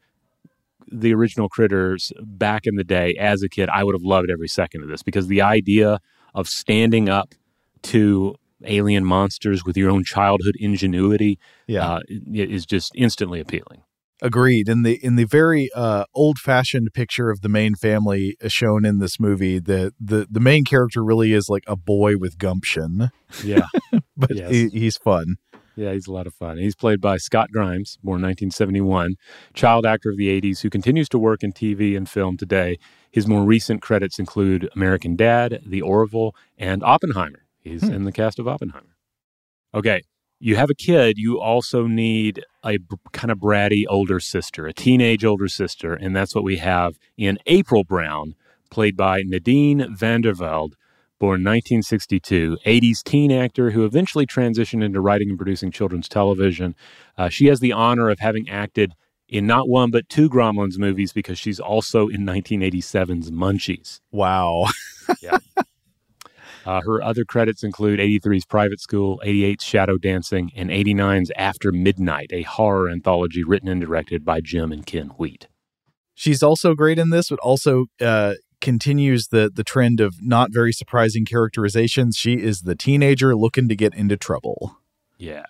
the original Critters back in the day as a kid, I would have loved every second of this, because the idea of standing up to alien monsters with your own childhood ingenuity yeah. uh, is just instantly appealing. Agreed. In the in the very uh, old-fashioned picture of the main family shown in this movie, the, the, the main character really is like a boy with gumption. Yeah. but yes. he, he's fun. Yeah, he's a lot of fun. He's played by Scott Grimes, born nineteen seventy-one, child actor of the eighties who continues to work in T V and film today. His more recent credits include American Dad, The Orville, and Oppenheimer. He's hmm. in the cast of Oppenheimer. Okay, you have a kid, you also need a b- kind of bratty older sister, a teenage older sister, and that's what we have in April Brown, played by Nadine Vandervelde, born nineteen sixty-two, eighties teen actor who eventually transitioned into writing and producing children's television. Uh, she has the honor of having acted in not one but two Gremlins movies, because she's also in nineteen eighty-seven's Munchies. Wow. yeah. Uh, her other credits include eighty-three's Private School, eighty-eight's Shadow Dancing, and eighty-nine's After Midnight, a horror anthology written and directed by Jim and Ken Wheat. She's also great in this, but also uh, continues the the trend of not very surprising characterizations. She is the teenager looking to get into trouble. Yeah.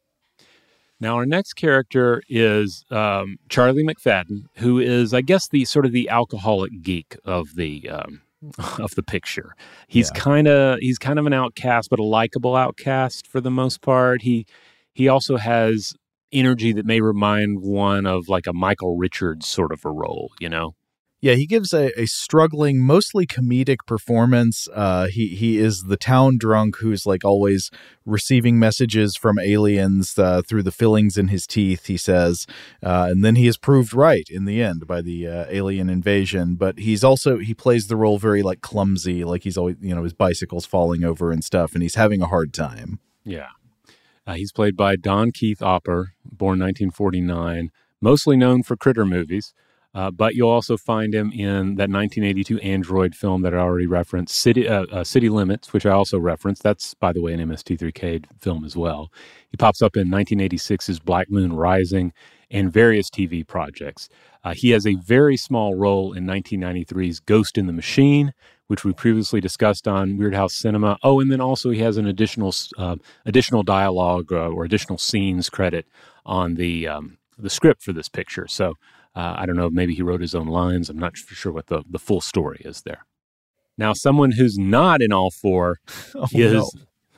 Now, our next character is um, Charlie McFadden, who is, I guess, the sort of the alcoholic geek of the um, of the picture. He's Yeah. kind of he's kind of an outcast, but a likable outcast for the most part. He he also has energy that may remind one of like a Michael Richards sort of a role, you know? Yeah, he gives a, a struggling, mostly comedic performance. Uh, he he is the town drunk who's like always receiving messages from aliens uh, through the fillings in his teeth, he says. Uh, and then he is proved right in the end by the uh, alien invasion. But he's also, he plays the role very like clumsy, like he's always, you know, his bicycle's falling over and stuff, and he's having a hard time. Yeah. Uh, he's played by Don Keith Opper, born nineteen forty-nine, mostly known for Critter movies. Uh, but you'll also find him in that nineteen eighty-two Android film that I already referenced, City uh, uh, City Limits, which I also referenced. That's, by the way, an M S T three K film as well. He pops up in nineteen eighty-six's Black Moon Rising and various T V projects. Uh, he has a very small role in nineteen ninety-three's Ghost in the Machine, which we previously discussed on Weird House Cinema. Oh, and then also he has an additional uh, additional dialogue uh, or additional scenes credit on the um, the script for this picture. So uh, I don't know, maybe he wrote his own lines. I'm not sure what the, the full story is there. Now, someone who's not in all four Oh, is, no.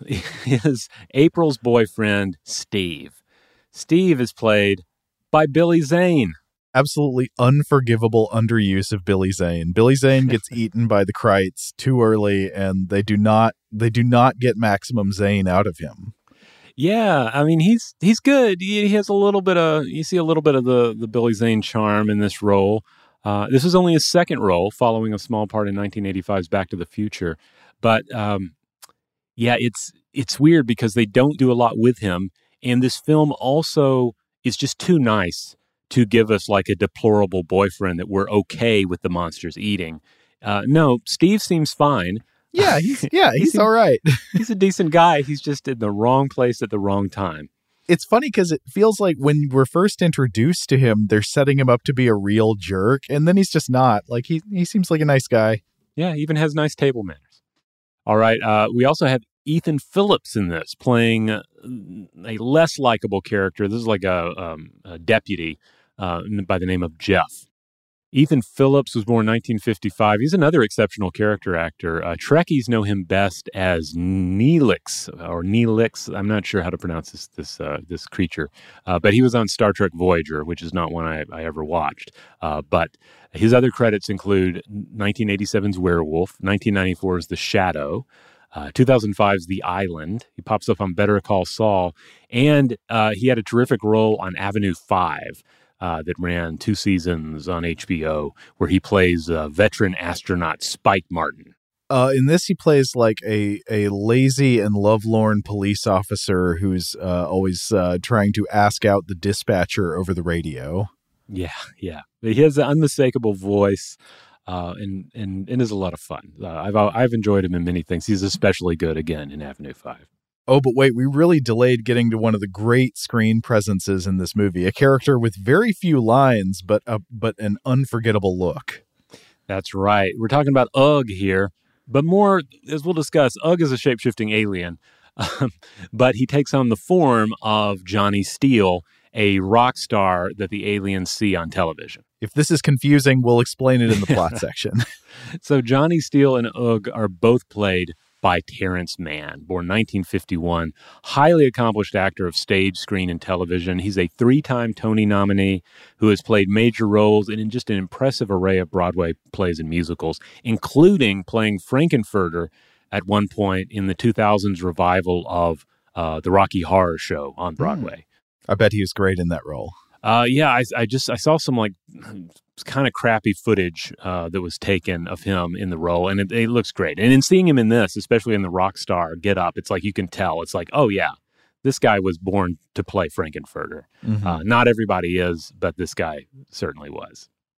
is April's boyfriend, Steve. Steve is played by Billy Zane. Absolutely unforgivable underuse of Billy Zane. Billy Zane gets eaten by the Krites too early, and they do not they do not get maximum Zane out of him. Yeah, I mean he's he's good. He, he has a little bit of you see a little bit of the the Billy Zane charm in this role. Uh, this is only his second role, following a small part in nineteen eighty-five's Back to the Future. But um, yeah, it's it's weird because they don't do a lot with him, and this film also is just too nice to give us like a deplorable boyfriend that we're okay with the monsters eating. Uh, no, Steve seems fine. Yeah, he's yeah, he's He's- all right. He's a decent guy. He's just in the wrong place at the wrong time. It's funny because it feels like when we're first introduced to him, they're setting him up to be a real jerk, and then he's just not. Like he he seems like a nice guy. Yeah, he even has nice table manners. All right, uh, we also have Ethan Phillips in this, playing uh, a less likable character. This is like a, um, a deputy uh, by the name of Jeff. Ethan Phillips was born nineteen fifty-five. He's another exceptional character actor. Uh, Trekkies know him best as Neelix, or Neelix. I'm not sure how to pronounce this this uh, this creature, uh, but he was on Star Trek Voyager, which is not one I, I ever watched. Uh, but his other credits include nineteen eighty-seven's Werewolf, nineteen ninety-four's The Shadow, uh, two thousand five's The Island. He pops up on Better Call Saul, and uh, he had a terrific role on Avenue five. Uh, that ran two seasons on H B O, where he plays uh, veteran astronaut Spike Martin. Uh, in this, he plays like a a lazy and lovelorn police officer who's uh, always uh, trying to ask out the dispatcher over the radio. Yeah, yeah. He has an unmistakable voice, uh, and, and and is a lot of fun. Uh, I've I've enjoyed him in many things. He's especially good again in Avenue five. Oh, but wait, we really delayed getting to one of the great screen presences in this movie, a character with very few lines, but a, but an unforgettable look. That's right. We're talking about Ugg here, but more, as we'll discuss, Ugg is a shape-shifting alien, um, but he takes on the form of Johnny Steele, a rock star that the aliens see on television. If this is confusing, we'll explain it in the plot section. So Johnny Steele and Ugg are both played by Terrence Mann, born nineteen fifty-one, highly accomplished actor of stage, screen, and television. He's a three-time Tony nominee who has played major roles in just an impressive array of Broadway plays and musicals, including playing Frankenfurter at one point in the two thousands revival of uh, the Rocky Horror Show on Broadway. I bet he was great in that role. Uh, yeah, I, I just I saw some like kind of crappy footage uh, that was taken of him in the role, and it, it looks great. And in seeing him in this, especially in the rock star get up, it's like you can tell. It's like, oh yeah, this guy was born to play Frankenfurter. Mm-hmm. Uh, not everybody is, but this guy certainly was.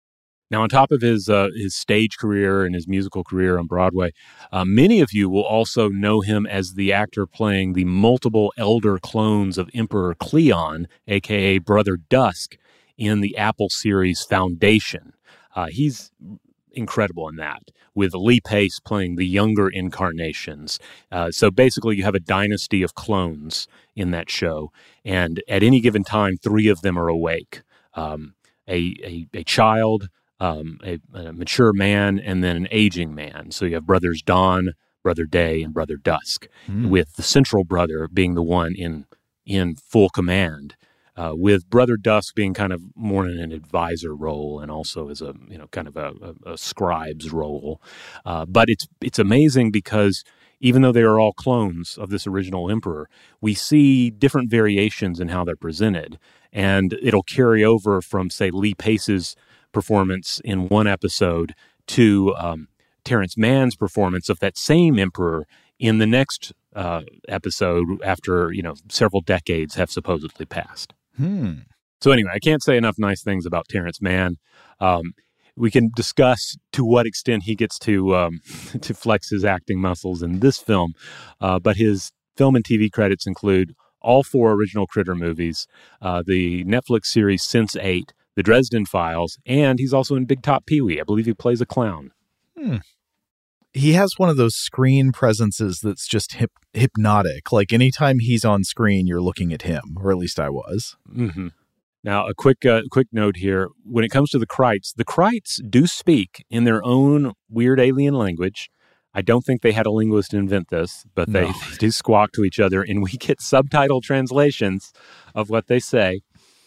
Now, on top of his uh, his stage career and his musical career on Broadway, uh, many of you will also know him as the actor playing the multiple elder clones of Emperor Cleon, a k a. Brother Dusk, in the Apple series Foundation. Uh, he's incredible in that, with Lee Pace playing the younger incarnations. Uh, so basically, you have a dynasty of clones in that show, and at any given time, three of them are awake. Um, a, a, a child... Um, a, a mature man, and then an aging man. So you have brothers Dawn, Brother Day, and Brother Dusk, mm. with the central brother being the one in in full command, uh, with Brother Dusk being kind of more in an advisor role and also as a you know kind of a, a, a scribe's role. Uh, but it's it's amazing because even though they are all clones of this original emperor, we see different variations in how they're presented, and it'll carry over from, say, Lee Pace's performance in one episode to um, Terrence Mann's performance of that same emperor in the next uh, episode after, you know, several decades have supposedly passed. Hmm. So anyway, I can't say enough nice things about Terrence Mann. Um, we can discuss to what extent he gets to um, to flex his acting muscles in this film, uh, but his film and T V credits include all four original Critter movies, uh, the Netflix series Sense eight, The Dresden Files, and he's also in Big Top Pee-wee. I believe he plays a clown. Hmm. He has one of those screen presences that's just hip- hypnotic. Like anytime he's on screen, you're looking at him, or at least I was. Mm-hmm. Now, a quick uh, quick note here. When it comes to the Krites, the Krites do speak in their own weird alien language. I don't think they had a linguist invent this, but they, no. they do squawk to each other, and we get subtitle translations of what they say.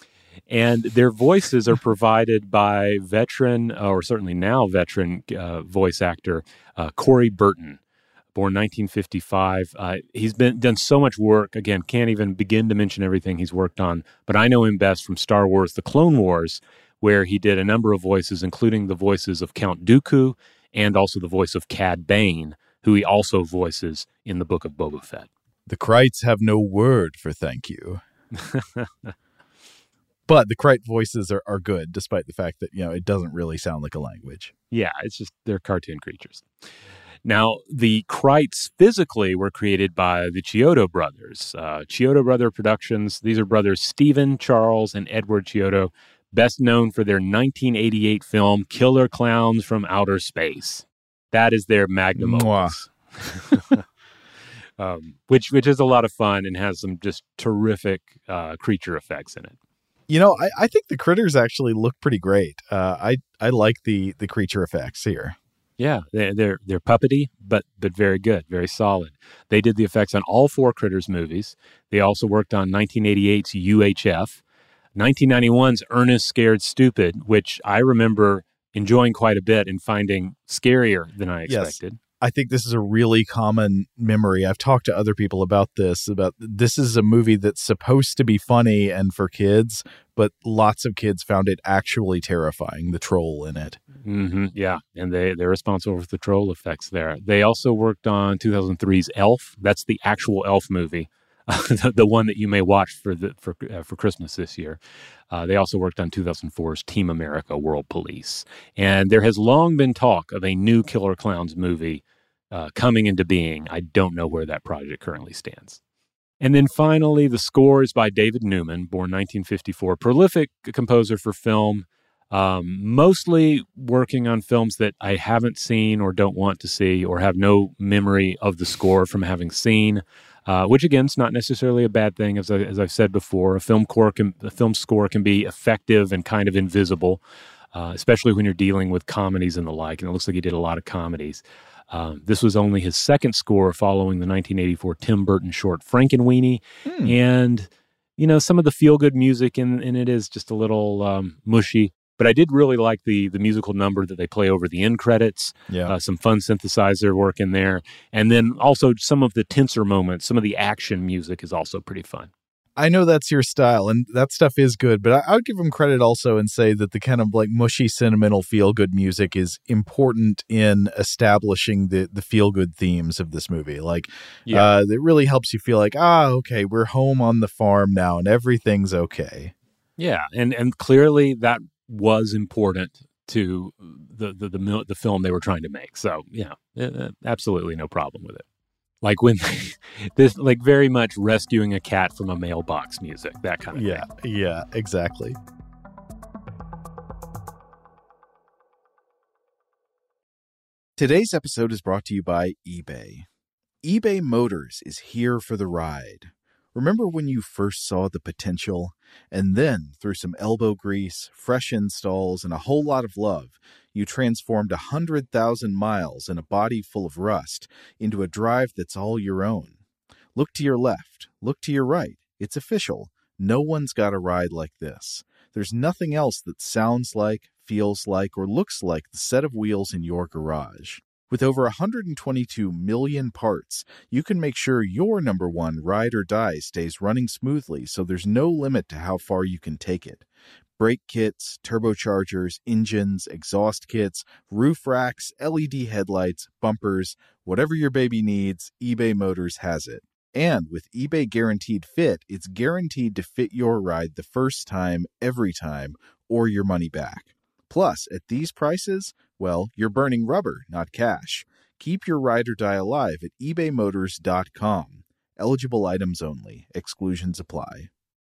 And their voices are provided by veteran, or certainly now veteran, uh, voice actor uh, Corey Burton, born nineteen fifty-five. Uh, he's been done so much work. Again, can't even begin to mention everything he's worked on. But I know him best from Star Wars: The Clone Wars, where he did a number of voices, including the voices of Count Dooku and also the voice of Cad Bane, who he also voices in the Book of Boba Fett. The Krites have no word for thank you. But the Krite voices are, are good, despite the fact that, you know, it doesn't really sound like a language. Yeah, it's just, they're cartoon creatures. Now, the Krites physically were created by the Chiodo brothers. Uh, Chiodo Brother Productions, these are brothers Stephen, Charles, and Edward Chiodo, best known for their nineteen eighty-eight film, Killer Clowns from Outer Space. That is their magnum opus. um, which, which is a lot of fun and has some just terrific uh, creature effects in it. You know, I, I think the critters actually look pretty great. Uh, I I like the the creature effects here. Yeah, they're, they're they're puppety, but but very good, very solid. They did the effects on all four Critters movies. They also worked on nineteen eighty-eight's U H F, nineteen ninety-one's Ernest Scared Stupid, which I remember enjoying quite a bit and finding scarier than I expected. Yes. I think this is a really common memory. I've talked to other people about this, about this is a movie that's supposed to be funny and for kids, but lots of kids found it actually terrifying, the troll in it. Mm-hmm, yeah, and they, they're responsible for the troll effects there. They also worked on two thousand three's Elf. That's the actual Elf movie, uh, the, the one that you may watch for the for uh, for Christmas this year. Uh, they also worked on two thousand four's Team America World Police. And there has long been talk of a new Killer Clowns movie Uh, coming into being. I don't know where that project currently stands. And then finally, the score is by David Newman, born nineteen fifty-four, prolific composer for film, um, mostly working on films that I haven't seen or don't want to see or have no memory of the score from having seen, uh, which again is not necessarily a bad thing. As, I, as I've said before, a film, core can, a film score can be effective and kind of invisible, uh, especially when you're dealing with comedies and the like, and it looks like he did a lot of comedies. Um, this was only his second score following the nineteen eighty-four Tim Burton short Frankenweenie. Hmm. And, you know, some of the feel-good music in, in it is just a little um, mushy. But I did really like the the musical number that they play over the end credits. Yeah. Uh, some fun synthesizer work in there. And then also some of the tenser moments, some of the action music is also pretty fun. I know that's your style, and that stuff is good, but I, I would give him credit also and say that the kind of like mushy, sentimental, feel-good music is important in establishing the the feel-good themes of this movie. Like, yeah. uh, it really helps you feel like, ah, okay, we're home on the farm now, and everything's okay. Yeah, and and clearly that was important to the the the, mil- the film they were trying to make. So yeah, uh, absolutely no problem with it. Like when this, like very much rescuing a cat from a mailbox music, that kind of yeah, thing. Yeah, yeah, exactly. Today's episode is brought to you by eBay. eBay Motors is here for the ride. Remember when you first saw the potential? And then, through some elbow grease, fresh installs, and a whole lot of love, you transformed one hundred thousand miles and a body full of rust into a drive that's all your own. Look to your left. Look to your right. It's official. No one's got a ride like this. There's nothing else that sounds like, feels like, or looks like the set of wheels in your garage. With over one hundred twenty-two million parts, you can make sure your number one ride or die stays running smoothly, so there's no limit to how far you can take it. Brake kits, turbochargers, engines, exhaust kits, roof racks, L E D headlights, bumpers, whatever your baby needs, eBay Motors has it. And with eBay Guaranteed Fit, it's guaranteed to fit your ride the first time, every time, or your money back. Plus, at these prices, well, you're burning rubber, not cash. Keep your ride or die alive at ebay motors dot com. Eligible items only. Exclusions apply.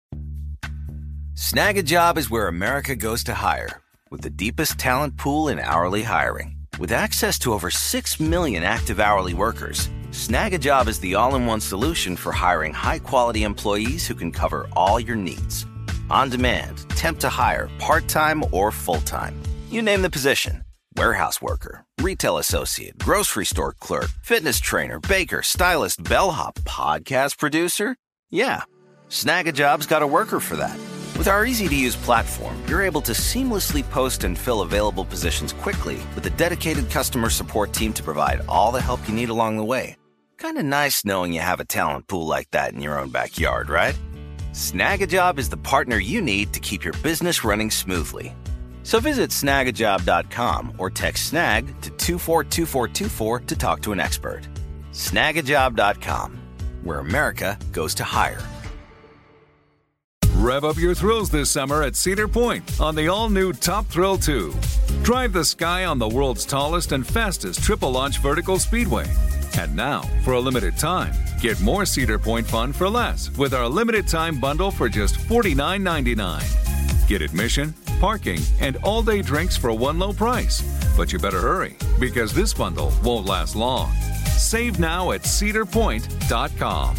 Snag a Job is where America goes to hire, with the deepest talent pool in hourly hiring. With access to over six million active hourly workers, Snag a Job is the all-in-one solution for hiring high-quality employees who can cover all your needs. On demand, temp to hire, part-time or full-time. You name the position. Warehouse worker, retail associate, grocery store clerk, fitness trainer, baker, stylist, bellhop, podcast producer. Yeah, Snag a Job's got a worker for that. With our easy-to-use platform, you're able to seamlessly post and fill available positions quickly with a dedicated customer support team to provide all the help you need along the way. Kind of nice knowing you have a talent pool like that in your own backyard, right? Snag a Job is the partner you need to keep your business running smoothly. So visit snag a job dot com or text snag to two four two four two four to talk to an expert. snag a job dot com, where America goes to hire. Rev up your thrills this summer at Cedar Point on the all-new Top Thrill two. Drive the sky on the world's tallest and fastest triple-launch vertical speedway. And now, for a limited time, get more Cedar Point fun for less with our limited-time bundle for just forty-nine ninety-nine. Get admission, parking, and all-day drinks for one low price. But you better hurry, because this bundle won't last long. Save now at cedar point dot com.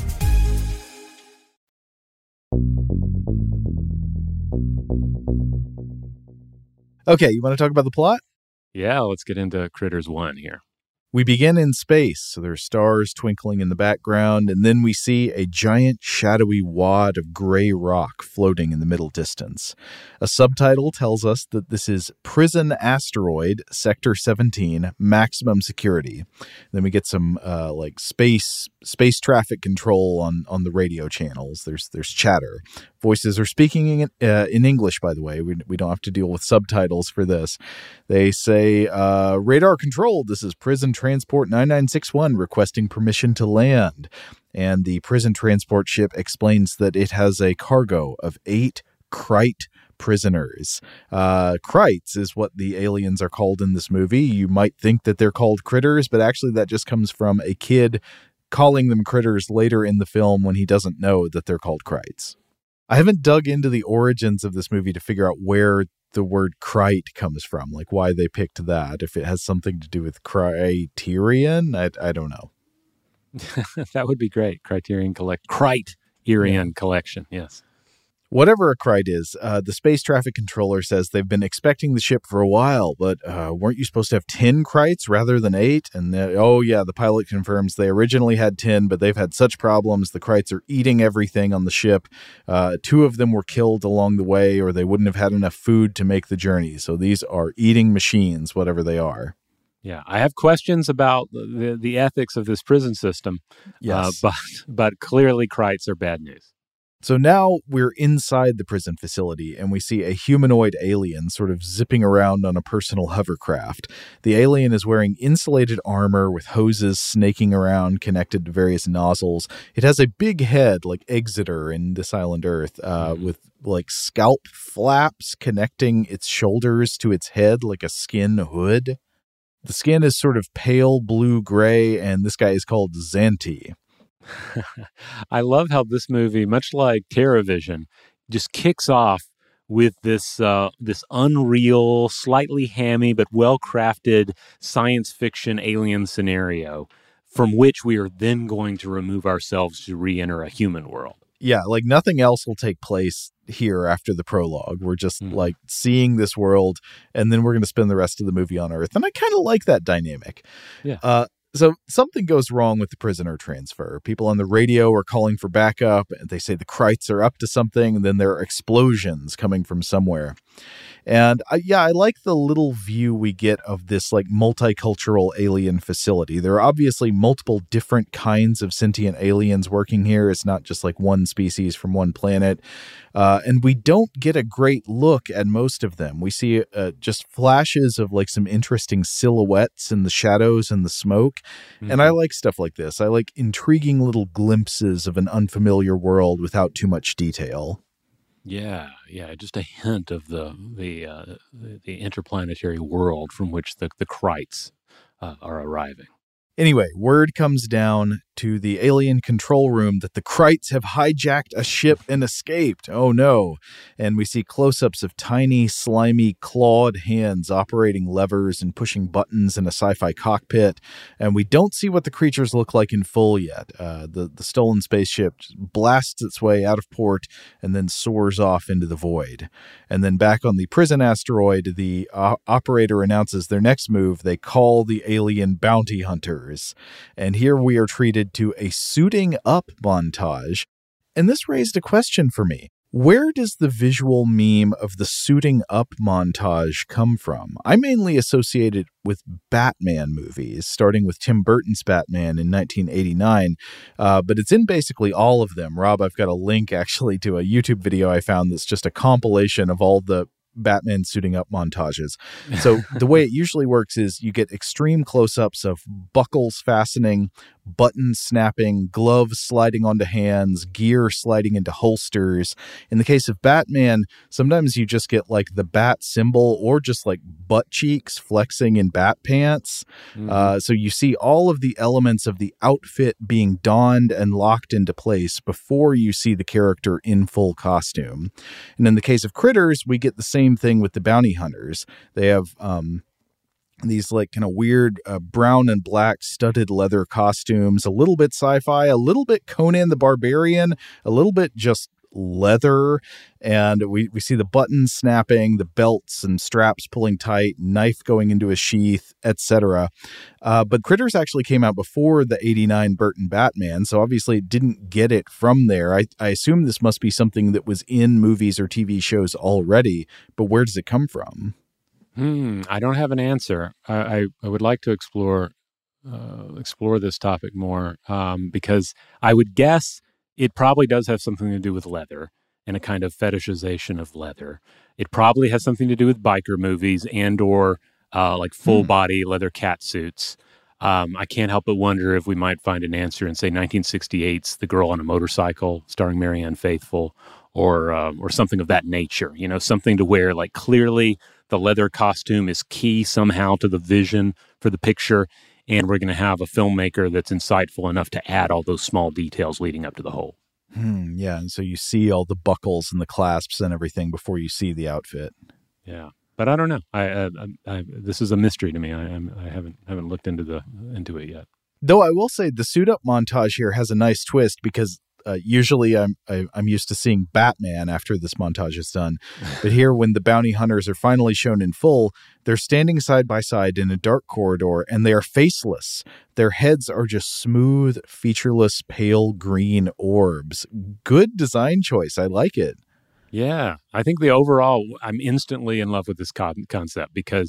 Okay, you want to talk about the plot? Yeah, let's get into Critters one here. We begin in space, so there are stars twinkling in the background, and then we see a giant shadowy wad of gray rock floating in the middle distance. A subtitle tells us that this is Prison Asteroid, Sector seventeen, Maximum Security. Then we get some uh, like space space traffic control on, on the radio channels. There's there's chatter. Voices are speaking in, uh, in English, by the way. We, we don't have to deal with subtitles for this. They say, uh, radar controlled, this is Prison Transport nine nine six one requesting permission to land. And the prison transport ship explains that it has a cargo of eight Krite prisoners. Uh, Krites is what the aliens are called in this movie. You might think that they're called critters, but actually that just comes from a kid calling them critters later in the film when he doesn't know that they're called Krites. I haven't dug into the origins of this movie to figure out where the word Krite comes from, like why they picked that. If it has something to do with Criterion, I, I don't know. That would be great. Criterion Collect Criterion Yeah. Collection. Yes. Whatever a Krite is, uh, the space traffic controller says they've been expecting the ship for a while, but uh, weren't you supposed to have ten Krites rather than eight? And oh yeah, the pilot confirms they originally had ten, but they've had such problems. The Krites are eating everything on the ship. Uh, two of them were killed along the way, or they wouldn't have had enough food to make the journey. So these are eating machines, whatever they are. Yeah, I have questions about the the ethics of this prison system. Yes. Uh, but but clearly Krites are bad news. So now we're inside the prison facility and we see a humanoid alien sort of zipping around on a personal hovercraft. The alien is wearing insulated armor with hoses snaking around connected to various nozzles. It has a big head like Exeter in This Island Earth, uh, with like scalp flaps connecting its shoulders to its head like a skin hood. The skin is sort of pale blue-gray, and this guy is called Xanti. I love how this movie, much like TerraVision, just kicks off with this uh, this unreal, slightly hammy, but well-crafted science fiction alien scenario from which we are then going to remove ourselves to re-enter a human world. Yeah, like nothing else will take place here after the prologue. We're just mm. like seeing this world, and then we're going to spend the rest of the movie on Earth. And I kind of like that dynamic. Yeah. Uh, So something goes wrong with the prisoner transfer. People on the radio are calling for backup, and they say the Krites are up to something, and then there are explosions coming from somewhere. And I, yeah, I like the little view we get of this like multicultural alien facility. There are obviously multiple different kinds of sentient aliens working here. It's not just like one species from one planet. Uh, and we don't get a great look at most of them. We see uh, just flashes of like some interesting silhouettes in the shadows and the smoke. Mm-hmm. And I like stuff like this. I like intriguing little glimpses of an unfamiliar world without too much detail. Yeah, yeah, just a hint of the the uh, the interplanetary world from which the the Krites uh, are arriving. Anyway, word comes down to the alien control room that the Krites have hijacked a ship and escaped. Oh no. And we see close-ups of tiny, slimy, clawed hands operating levers and pushing buttons in a sci-fi cockpit. And we don't see what the creatures look like in full yet. Uh, the, the stolen spaceship blasts its way out of port and then soars off into the void. And then back on the prison asteroid, the uh, operator announces their next move. They call the alien bounty hunters. And here we are treated to a suiting up montage. And this raised a question for me. Where does the visual meme of the suiting up montage come from? I mainly associate it with Batman movies, starting with Tim Burton's Batman in nineteen eighty-nine, uh, but it's in basically all of them. Rob, I've got a link actually to a YouTube video I found that's just a compilation of all the Batman suiting up montages. So the way it usually works is you get extreme close-ups of buckles fastening, buttons snapping, gloves sliding onto hands, gear sliding into holsters. In the case of Batman, sometimes you just get like the bat symbol or just like butt cheeks flexing in bat pants. Mm-hmm. Uh, so you see all of the elements of the outfit being donned and locked into place before you see the character in full costume. And in the case of Critters, we get the same thing with the bounty hunters. They have um, these like kind of weird uh, brown and black studded leather costumes, a little bit sci-fi, a little bit Conan the Barbarian, a little bit just leather. And we, we see the buttons snapping, the belts and straps pulling tight, knife going into a sheath, et cetera. Uh, but Critters actually came out before the eighty-nine Burton Batman, so obviously it didn't get it from there. I, I assume this must be something that was in movies or T V shows already, but where does it come from? Hmm, I don't have an answer. I, I, I would like to explore uh, explore this topic more um, because I would guess it probably does have something to do with leather and a kind of fetishization of leather. It probably has something to do with biker movies and or uh, like full hmm. body leather cat suits. Um, I can't help but wonder if we might find an answer in, say, nineteen sixty-eight's The Girl on a Motorcycle, starring Marianne Faithfull, or uh, or something of that nature. You know, something to where like clearly the leather costume is key somehow to the vision for the picture. And we're going to have a filmmaker that's insightful enough to add all those small details leading up to the whole. Hmm, yeah, and so you see all the buckles and the clasps and everything before you see the outfit. Yeah, but I don't know. I, I, I this is a mystery to me. I, I'm, I haven't haven't looked into the into it yet. Though I will say the suit up montage here has a nice twist because uh, usually I'm I, I'm used to seeing Batman after this montage is done, but here when the bounty hunters are finally shown in full, they're standing side by side in a dark corridor and they are faceless. Their heads are just smooth, featureless, pale green orbs. Good design choice. I like it. Yeah, I think the overall, I'm instantly in love with this con- concept because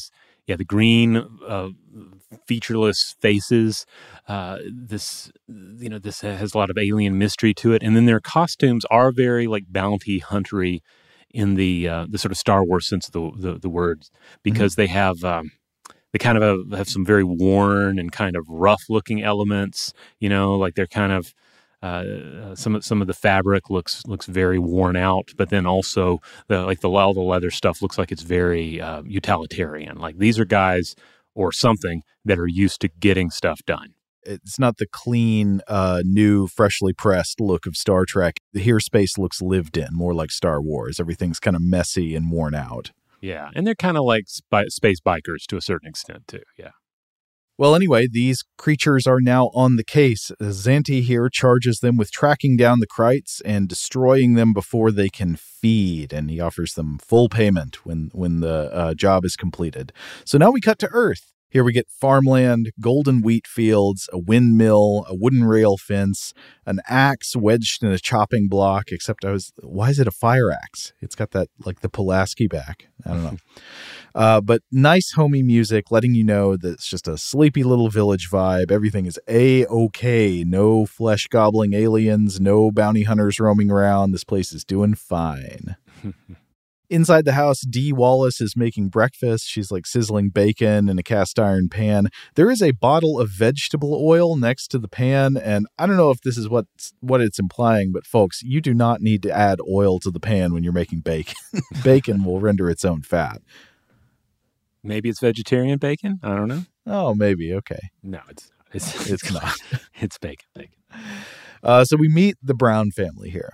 yeah, the green uh, featureless faces. Uh, this, you know, this has a lot of alien mystery to it. And then their costumes are very like bounty huntery in the uh, the sort of Star Wars sense of the the, the words, because mm-hmm. they have um, they kind of have, have some very worn and kind of rough looking elements. You know, like they're kind of uh, some of some of the fabric looks looks very worn out, but then also the like the all the leather stuff looks like it's very uh, utilitarian. Like these are guys or something that are used to getting stuff done. It's not the clean, uh, new, freshly pressed look of Star Trek. Here, space looks lived in, more like Star Wars. Everything's kind of messy and worn out. Yeah, and they're kind of like sp- space bikers to a certain extent, too. Yeah. Well, anyway, these creatures are now on the case. Xanti here charges them with tracking down the Krites and destroying them before they can feed, and he offers them full payment when, when the uh, job is completed. So now we cut to Earth. Here we get farmland, golden wheat fields, a windmill, a wooden rail fence, an axe wedged in a chopping block, except I was, why is it a fire axe? It's got that, like the Pulaski back. I don't know. uh, but nice homey music letting you know that it's just a sleepy little village vibe. Everything is A-okay. No flesh gobbling aliens, no bounty hunters roaming around. This place is doing fine. Inside the house, Dee Wallace is making breakfast. She's like sizzling bacon in a cast iron pan. There is a bottle of vegetable oil next to the pan, and I don't know if this is what what it's implying, but folks, you do not need to add oil to the pan when you're making bacon. Bacon will render its own fat. Maybe it's vegetarian bacon? I don't know. Oh, maybe. Okay. No, it's it's it's not. It's bacon. Bacon. Uh, so we meet the Brown family here.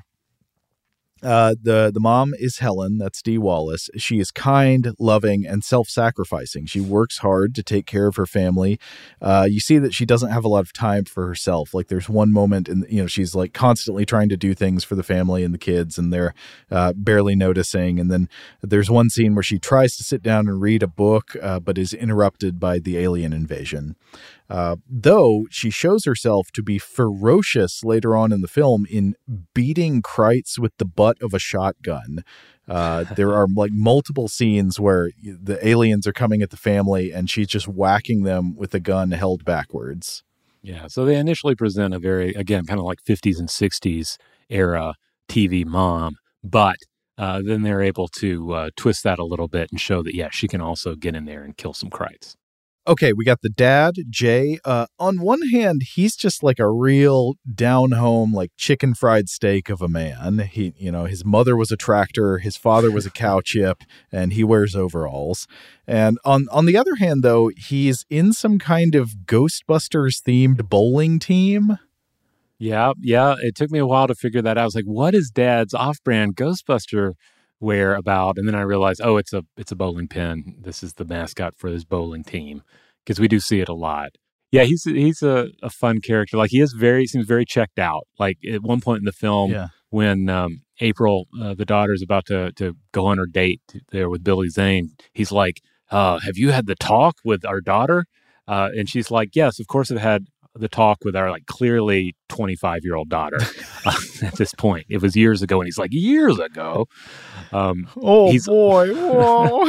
Uh, the, the mom is Helen. That's Dee Wallace. She is kind, loving, and self-sacrificing. She works hard to take care of her family. Uh, you see that she doesn't have a lot of time for herself. Like there's one moment and you know, she's like constantly trying to do things for the family and the kids, and they're uh, barely noticing. And then there's one scene where she tries to sit down and read a book, uh, but is interrupted by the alien invasion. Uh, though she shows herself to be ferocious later on in the film in beating Krites with the butt of a shotgun. Uh, there are like multiple scenes where the aliens are coming at the family and she's just whacking them with a gun held backwards. Yeah. So they initially present a very, again, kind of like fifties and sixties era T V mom, but uh, then they're able to uh, twist that a little bit and show that, yeah, she can also get in there and kill some Krites. Okay, we got the dad, Jay. Uh, on one hand, he's just like a real down-home, like chicken fried steak of a man. He, you know, his mother was a tractor, his father was a cow chip, and he wears overalls. And on on the other hand, though, he's in some kind of Ghostbusters-themed bowling team. Yeah, yeah. It took me a while to figure that out. I was like, what is Dad's off-brand Ghostbuster wear about? And then I realized, oh, it's a it's a bowling pin. This is the mascot for this bowling team, because we do see it a lot. Yeah, he's he's a, a fun character. Like he is very seems very checked out. Like at one point in the film, yeah. when um, April, uh, the daughter, is about to to go on her date there with Billy Zane, he's like, uh, "Have you had the talk with our daughter?" Uh, and she's like, "Yes, of course I've had the talk with our like clearly twenty-five year old daughter." uh, at this point, it was years ago, and he's like, "Years ago." Um, oh he's, boy! Whoa.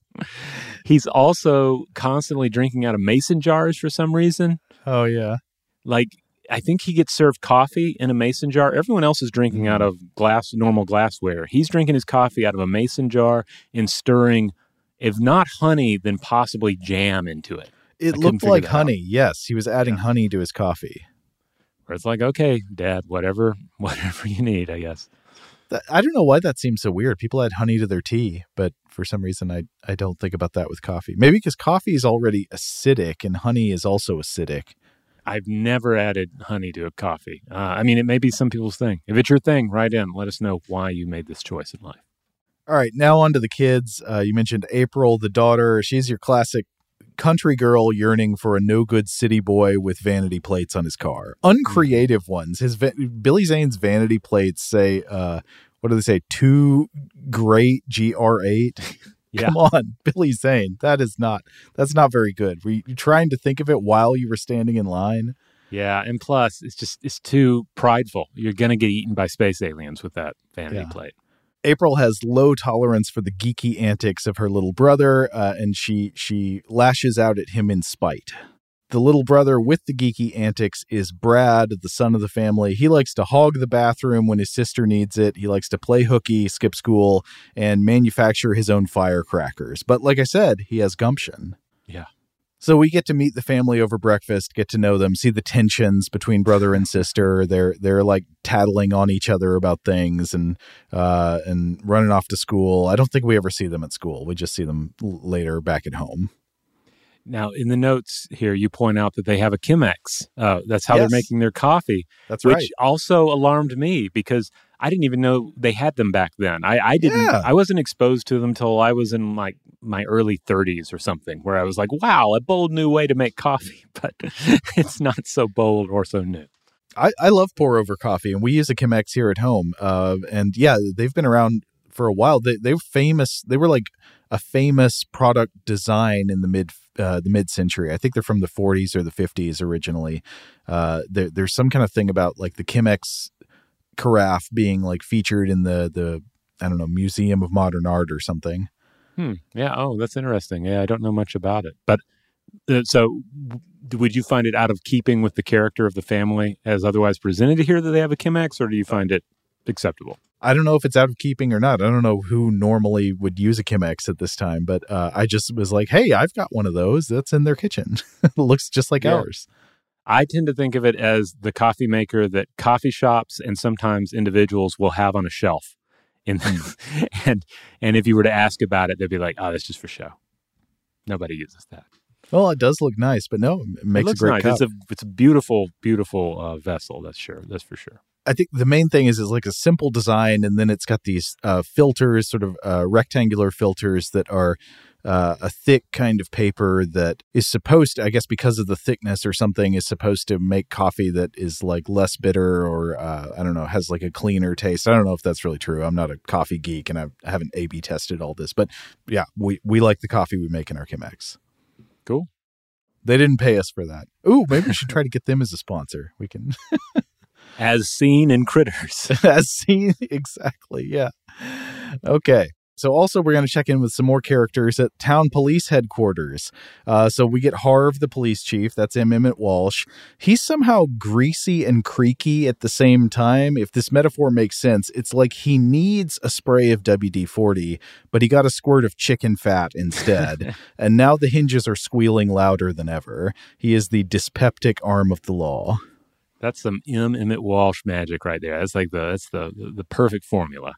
He's also constantly drinking out of mason jars for some reason. Oh yeah, like I think he gets served coffee in a mason jar. Everyone else is drinking out of glass, normal glassware. He's drinking his coffee out of a mason jar and stirring, if not honey, then possibly jam into it. It looked like honey. Out. Yes, he was adding yeah. honey to his coffee. Where it's like, okay, Dad, whatever, whatever you need, I guess. I don't know why that seems so weird. People add honey to their tea, but for some reason, I, I don't think about that with coffee. Maybe because coffee is already acidic and honey is also acidic. I've never added honey to a coffee. Uh, I mean, it may be some people's thing. If it's your thing, write in. Let us know why you made this choice in life. All right, now on to the kids. Uh, you mentioned April, the daughter. She's your classic country girl yearning for a no-good city boy with vanity plates on his car. Uncreative ones. His va- Billy Zane's vanity plates say, uh, what do they say? Too great G R eight. Yeah. Come on, Billy Zane. That is not, that's not very good. Were you trying to think of it while you were standing in line? Yeah. And plus it's just, it's too prideful. You're going to get eaten by space aliens with that vanity yeah. plate. April has low tolerance for the geeky antics of her little brother, uh, and she she lashes out at him in spite. The little brother with the geeky antics is Brad, the son of the family. He likes to hog the bathroom when his sister needs it. He likes to play hooky, skip school, and manufacture his own firecrackers. But like I said, he has gumption. Yeah. So we get to meet the family over breakfast, get to know them, see the tensions between brother and sister. They're they're like tattling on each other about things and uh, and running off to school. I don't think we ever see them at school. We just see them later back at home. Now, in the notes here, you point out that they have a Chemex. Uh, that's how Yes. they're making their coffee. That's which right. also alarmed me because I didn't even know they had them back then. I, I didn't. Yeah. I wasn't exposed to them till I was in like my early thirties or something, where I was like, "Wow, a bold new way to make coffee." But it's not so bold or so new. I, I love pour over coffee, and we use a Chemex here at home. Uh, and yeah, they've been around for a while. They they were famous. They were like a famous product design in the mid uh, the mid century. I think they're from the forties or the fifties originally. Uh, there, there's some kind of thing about like the Chemex carafe being like featured in the the I don't know Museum of Modern Art or something. Hmm. Yeah. Oh, that's interesting. Yeah, I don't know much about it, but uh, so w- would you find it out of keeping with the character of the family as otherwise presented here that they have a Chemex, or do you find it acceptable? I don't know if it's out of keeping or not. I don't know who normally would use a Chemex at this time, but uh, I just was like, hey, I've got one of those. That's in their kitchen. It looks just like Yeah. ours. I tend to think of it as the coffee maker that coffee shops and sometimes individuals will have on a shelf. In and and if you were to ask about it, they'd be like, "Oh, that's just for show. Nobody uses that." Well, it does look nice, but no, it makes it looks a great nice. cup. It's a it's a beautiful, beautiful uh, vessel. That's sure. That's for sure. I think the main thing is it's like a simple design, and then it's got these uh, filters, sort of uh, rectangular filters that are uh, a thick kind of paper that is supposed to, I guess because of the thickness or something, is supposed to make coffee that is like less bitter or, uh, I don't know, has like a cleaner taste. I don't know if that's really true. I'm not a coffee geek, and I haven't A B tested all this. But yeah, we, we like the coffee we make in our Chemex. Cool. They didn't pay us for that. Ooh, maybe we should try to get them as a sponsor. We can... As seen in Critters. As seen, exactly, yeah. Okay. So also we're going to check in with some more characters at town police headquarters. Uh, so we get Harv, the police chief. That's M. Emmett Walsh. He's somehow greasy and creaky at the same time. If this metaphor makes sense, it's like he needs a spray of W D forty, but he got a squirt of chicken fat instead. And now the hinges are squealing louder than ever. He is the dyspeptic arm of the law. That's some M. Emmett Walsh magic right there. That's like the that's the the perfect formula.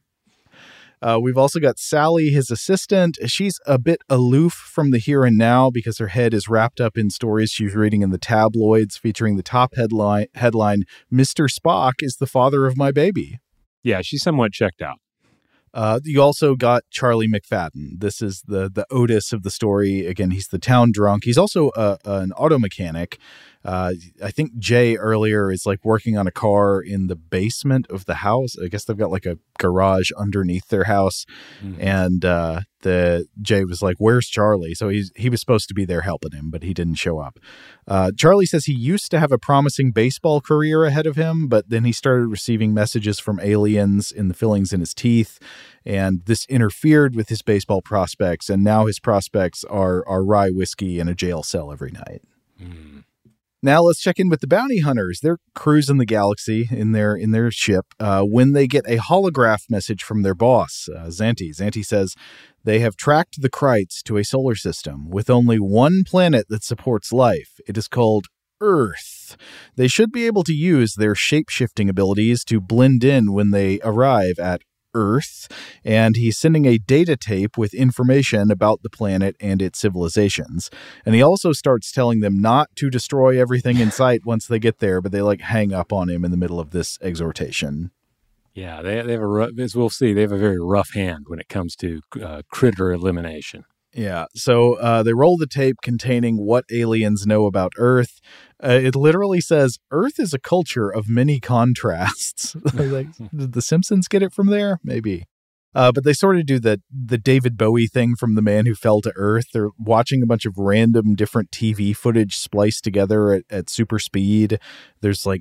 Uh, we've also got Sally, his assistant. She's a bit aloof from the here and now because her head is wrapped up in stories she's reading in the tabloids featuring the top headline, headline, Mister Spock is the father of my baby. Yeah, she's somewhat checked out. Uh, you also got Charlie McFadden. This is the the Otis of the story. Again, he's the town drunk. He's also a, an auto mechanic. Uh, I think Jay earlier is like working on a car in the basement of the house. I guess they've got like a garage underneath their house. Mm-hmm. And uh, the Jay was like, where's Charlie? So he's, he was supposed to be there helping him, but he didn't show up. Uh, Charlie says he used to have a promising baseball career ahead of him, but then he started receiving messages from aliens in the fillings in his teeth. And this interfered with his baseball prospects. And now his prospects are, are rye whiskey in a jail cell every night. Mm. Now let's check in with the bounty hunters. They're cruising the galaxy in their in their ship uh, when they get a holograph message from their boss, uh, Xanti. Xanti says they have tracked the Krites to a solar system with only one planet that supports life. It is called Earth. They should be able to use their shape-shifting abilities to blend in when they arrive at Earth, and he's sending a data tape with information about the planet and its civilizations. And he also starts telling them not to destroy everything in sight once they get there, but they like hang up on him in the middle of this exhortation. Yeah, they, they have a rough, as we'll see, they have a very rough hand when it comes to uh, critter elimination. Yeah, so uh, they roll the tape containing what aliens know about Earth. Uh, it literally says, Earth is a culture of many contrasts. Like, did the Simpsons get it from there? Maybe. Uh, but they sort of do the, the David Bowie thing from The Man Who Fell to Earth. They're watching a bunch of random different T V footage spliced together at, at super speed. There's like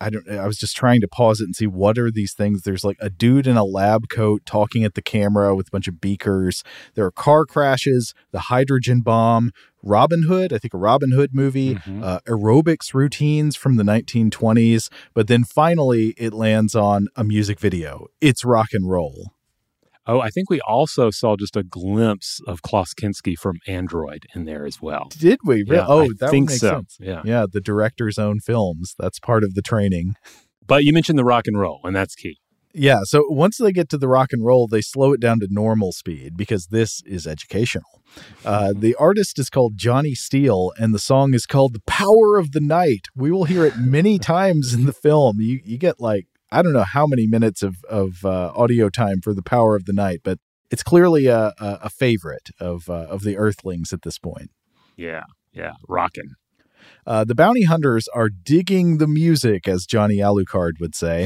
I don't, I was just trying to pause it and see what are these things. There's like a dude in a lab coat talking at the camera with a bunch of beakers. There are car crashes, the hydrogen bomb, Robin Hood, I think a Robin Hood movie, mm-hmm. uh, aerobics routines from the nineteen twenties. But then finally it lands on a music video. It's rock and roll. Oh, I think we also saw just a glimpse of Klaus Kinski from Android in there as well. Did we? Yeah, oh, I that think would make so. sense. Yeah. yeah, the director's own films. That's part of the training. But you mentioned the rock and roll, and that's key. Yeah, so once they get to the rock and roll, they slow it down to normal speed because this is educational. Uh, the artist is called Johnny Steele, and the song is called The Power of the Night. We will hear it many times in the film. You you get like, I don't know how many minutes of, of uh, audio time for The Power of the Night, but it's clearly a, a, a favorite of uh, of the Earthlings at this point. Yeah, yeah, rockin'. Uh, the bounty hunters are digging the music, as Johnny Alucard would say.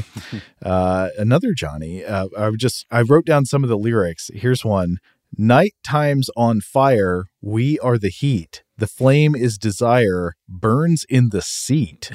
uh, another Johnny. Uh, I just I wrote down some of the lyrics. Here's one. Night time's on fire. We are the heat. The flame is desire. Burns in the seat.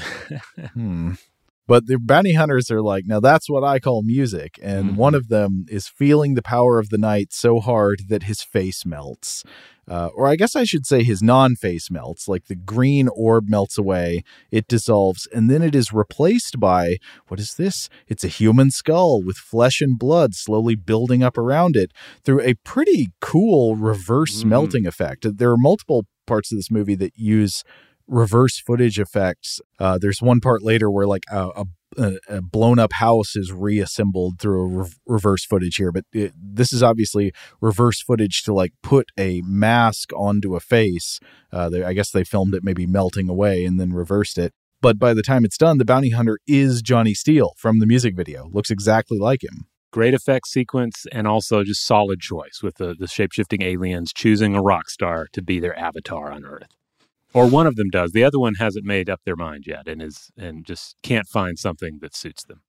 hmm. But the bounty hunters are like, now that's what I call music. And mm-hmm. one of them is feeling the power of the night so hard that his face melts. Uh, or I guess I should say his non-face melts, like the green orb melts away, it dissolves, and then it is replaced by, what is this? It's a human skull with flesh and blood slowly building up around it through a pretty cool reverse mm. melting effect. There are multiple parts of this movie that use reverse footage effects. Uh, there's one part later where like a, a, a blown up house is reassembled through a re- reverse footage here. But it, this is obviously reverse footage to like put a mask onto a face. Uh, they, I guess they filmed it maybe melting away and then reversed it. But by the time it's done, the bounty hunter is Johnny Steele from the music video. Looks exactly like him. Great effects sequence and also just solid choice with the, the shape-shifting aliens choosing a rock star to be their avatar on Earth. Or one of them does. The other one hasn't made up their mind yet and is and just can't find something that suits them.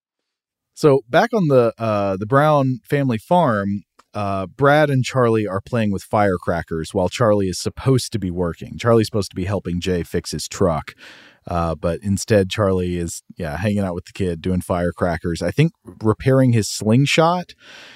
So back on the uh, the Brown family farm, uh, Brad and Charlie are playing with firecrackers while Charlie is supposed to be working. Charlie's supposed to be helping Jay fix his truck. Uh, but instead, Charlie is, yeah, hanging out with the kid, doing firecrackers. I think repairing his slingshot.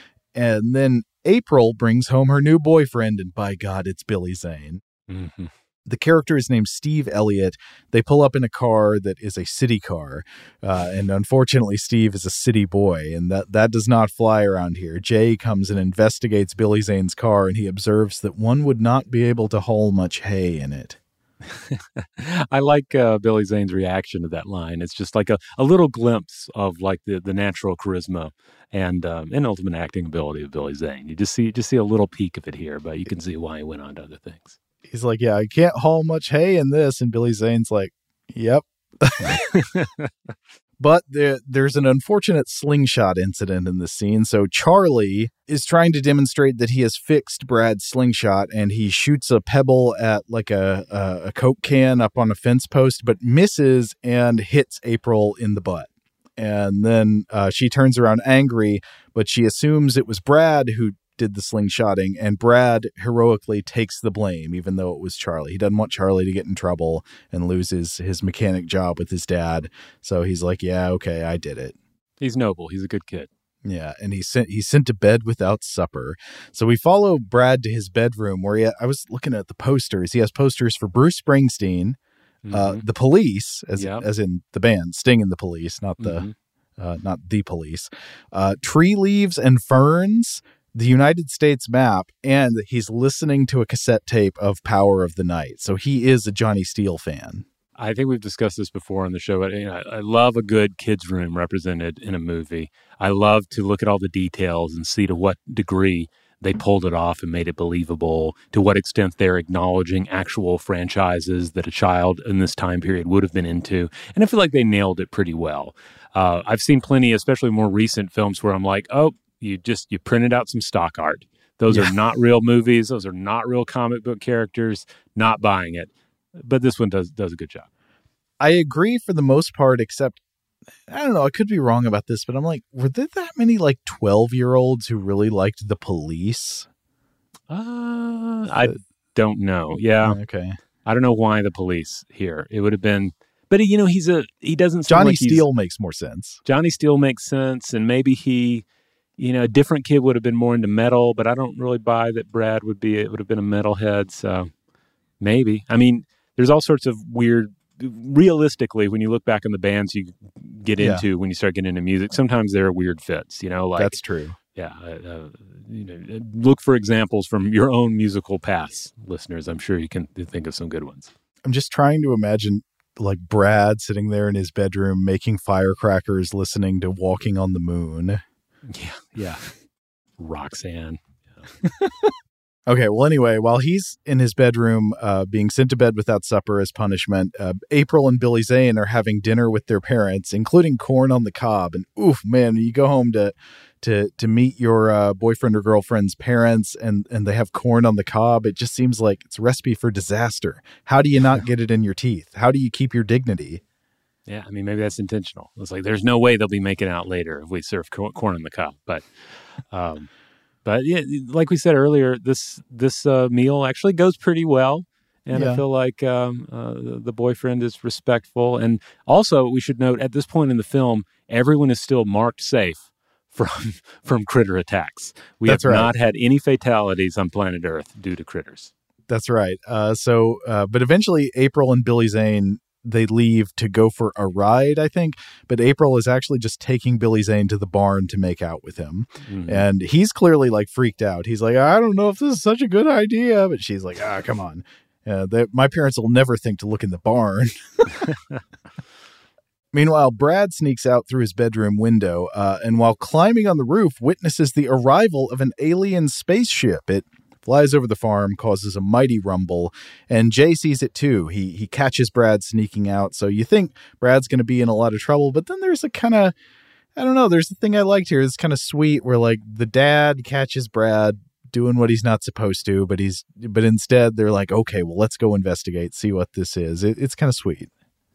And then April brings home her new boyfriend, and by God, it's Billy Zane. Mm-hmm. The character is named Steve Elliott. They pull up in a car that is a city car. Uh, and unfortunately, Steve is a city boy, and that, that does not fly around here. Jay comes and investigates Billy Zane's car, and he observes that one would not be able to haul much hay in it. I like uh, Billy Zane's reaction to that line. It's just like a, a little glimpse of like the, the natural charisma and um, and ultimate acting ability of Billy Zane. You just see just see a little peek of it here, but you can see why he went on to other things. He's like, yeah, I can't haul much hay in this. And Billy Zane's like, yep. But there, there's an unfortunate slingshot incident in this scene. So Charlie is trying to demonstrate that he has fixed Brad's slingshot, and he shoots a pebble at like a, a, a Coke can up on a fence post, but misses and hits April in the butt. And then uh, she turns around angry, but she assumes it was Brad who did the slingshotting, and Brad heroically takes the blame, even though it was Charlie. He doesn't want Charlie to get in trouble and lose his, his mechanic job with his dad. So he's like, yeah, okay, I did it. He's noble. He's a good kid. Yeah, and he's sent he's sent to bed without supper. So we follow Brad to his bedroom where he, I was looking at the posters. He has posters for Bruce Springsteen, mm-hmm. uh, the Police, as yep. as in the band, Sting and the Police, not the mm-hmm. uh, not the Police, uh, Tree Leaves and Ferns, the United States map, and he's listening to a cassette tape of Power of the Night. So he is a Johnny Steele fan. I think we've discussed this before on the show, but you know, I love a good kids' room represented in a movie. I love to look at all the details and see to what degree they pulled it off and made it believable, to what extent they're acknowledging actual franchises that a child in this time period would have been into. And I feel like they nailed it pretty well. Uh, I've seen plenty, especially more recent films, where I'm like, oh, You just, you printed out some stock art. Those yeah. are not real movies. Those are not real comic book characters. Not buying it. But this one does does a good job. I agree for the most part, except, I don't know, I could be wrong about this, but I'm like, were there that many like twelve-year-olds who really liked The Police? Uh, I don't know. Yeah. Okay. I don't know why The Police here. It would have been, but you know, he's a he doesn't. Seem Johnny like he's, Steele makes more sense. Johnny Steele makes sense, and maybe he, you know, a different kid would have been more into metal. But I don't really buy that Brad would be. It would have been a metalhead. So maybe. I mean, there's all sorts of weird. Realistically, when you look back on the bands you get Yeah. into when you start getting into music, sometimes there are weird fits. You know, like That's true. Yeah, uh, uh, you know, look for examples from your own musical past, listeners. I'm sure you can think of some good ones. I'm just trying to imagine like Brad sitting there in his bedroom making firecrackers, listening to Walking on the Moon. Yeah, yeah. Roxanne. Yeah. Okay, well, anyway, while he's in his bedroom uh, being sent to bed without supper as punishment, uh, April and Billy Zane are having dinner with their parents, including corn on the cob. And oof, man, you go home to to to meet your uh, boyfriend or girlfriend's parents, and, and they have corn on the cob. It just seems like it's a recipe for disaster. How do you not get it in your teeth? How do you keep your dignity? Yeah, I mean, maybe that's intentional. It's like there's no way they'll be making out later if we serve co- corn on the cob. But... Um, But yeah, like we said earlier, this this uh, meal actually goes pretty well, and Yeah. I feel like um, uh, the, the boyfriend is respectful. And also, we should note at this point in the film, everyone is still marked safe from from critter attacks. We That's have right. not had any fatalities on planet Earth due to critters. That's right. Uh, so, uh, but eventually, April and Billy Zane, they leave to go for a ride, I think. But April is actually just taking Billy Zane to the barn to make out with him. Mhm. And he's clearly like freaked out. He's like, I don't know if this is such a good idea. But she's like, ah, come on. Uh, they, my parents will never think to look in the barn. Meanwhile, Brad sneaks out through his bedroom window, uh, and while climbing on the roof, witnesses the arrival of an alien spaceship. It flies over the farm, causes a mighty rumble, and Jay sees it too. He he catches Brad sneaking out, so you think Brad's going to be in a lot of trouble, but then there's a kind of, I don't know, there's the thing I liked here. It's kind of sweet where like the dad catches Brad doing what he's not supposed to, but he's but instead they're like, okay, well, let's go investigate, see what this is. It, it's kind of sweet.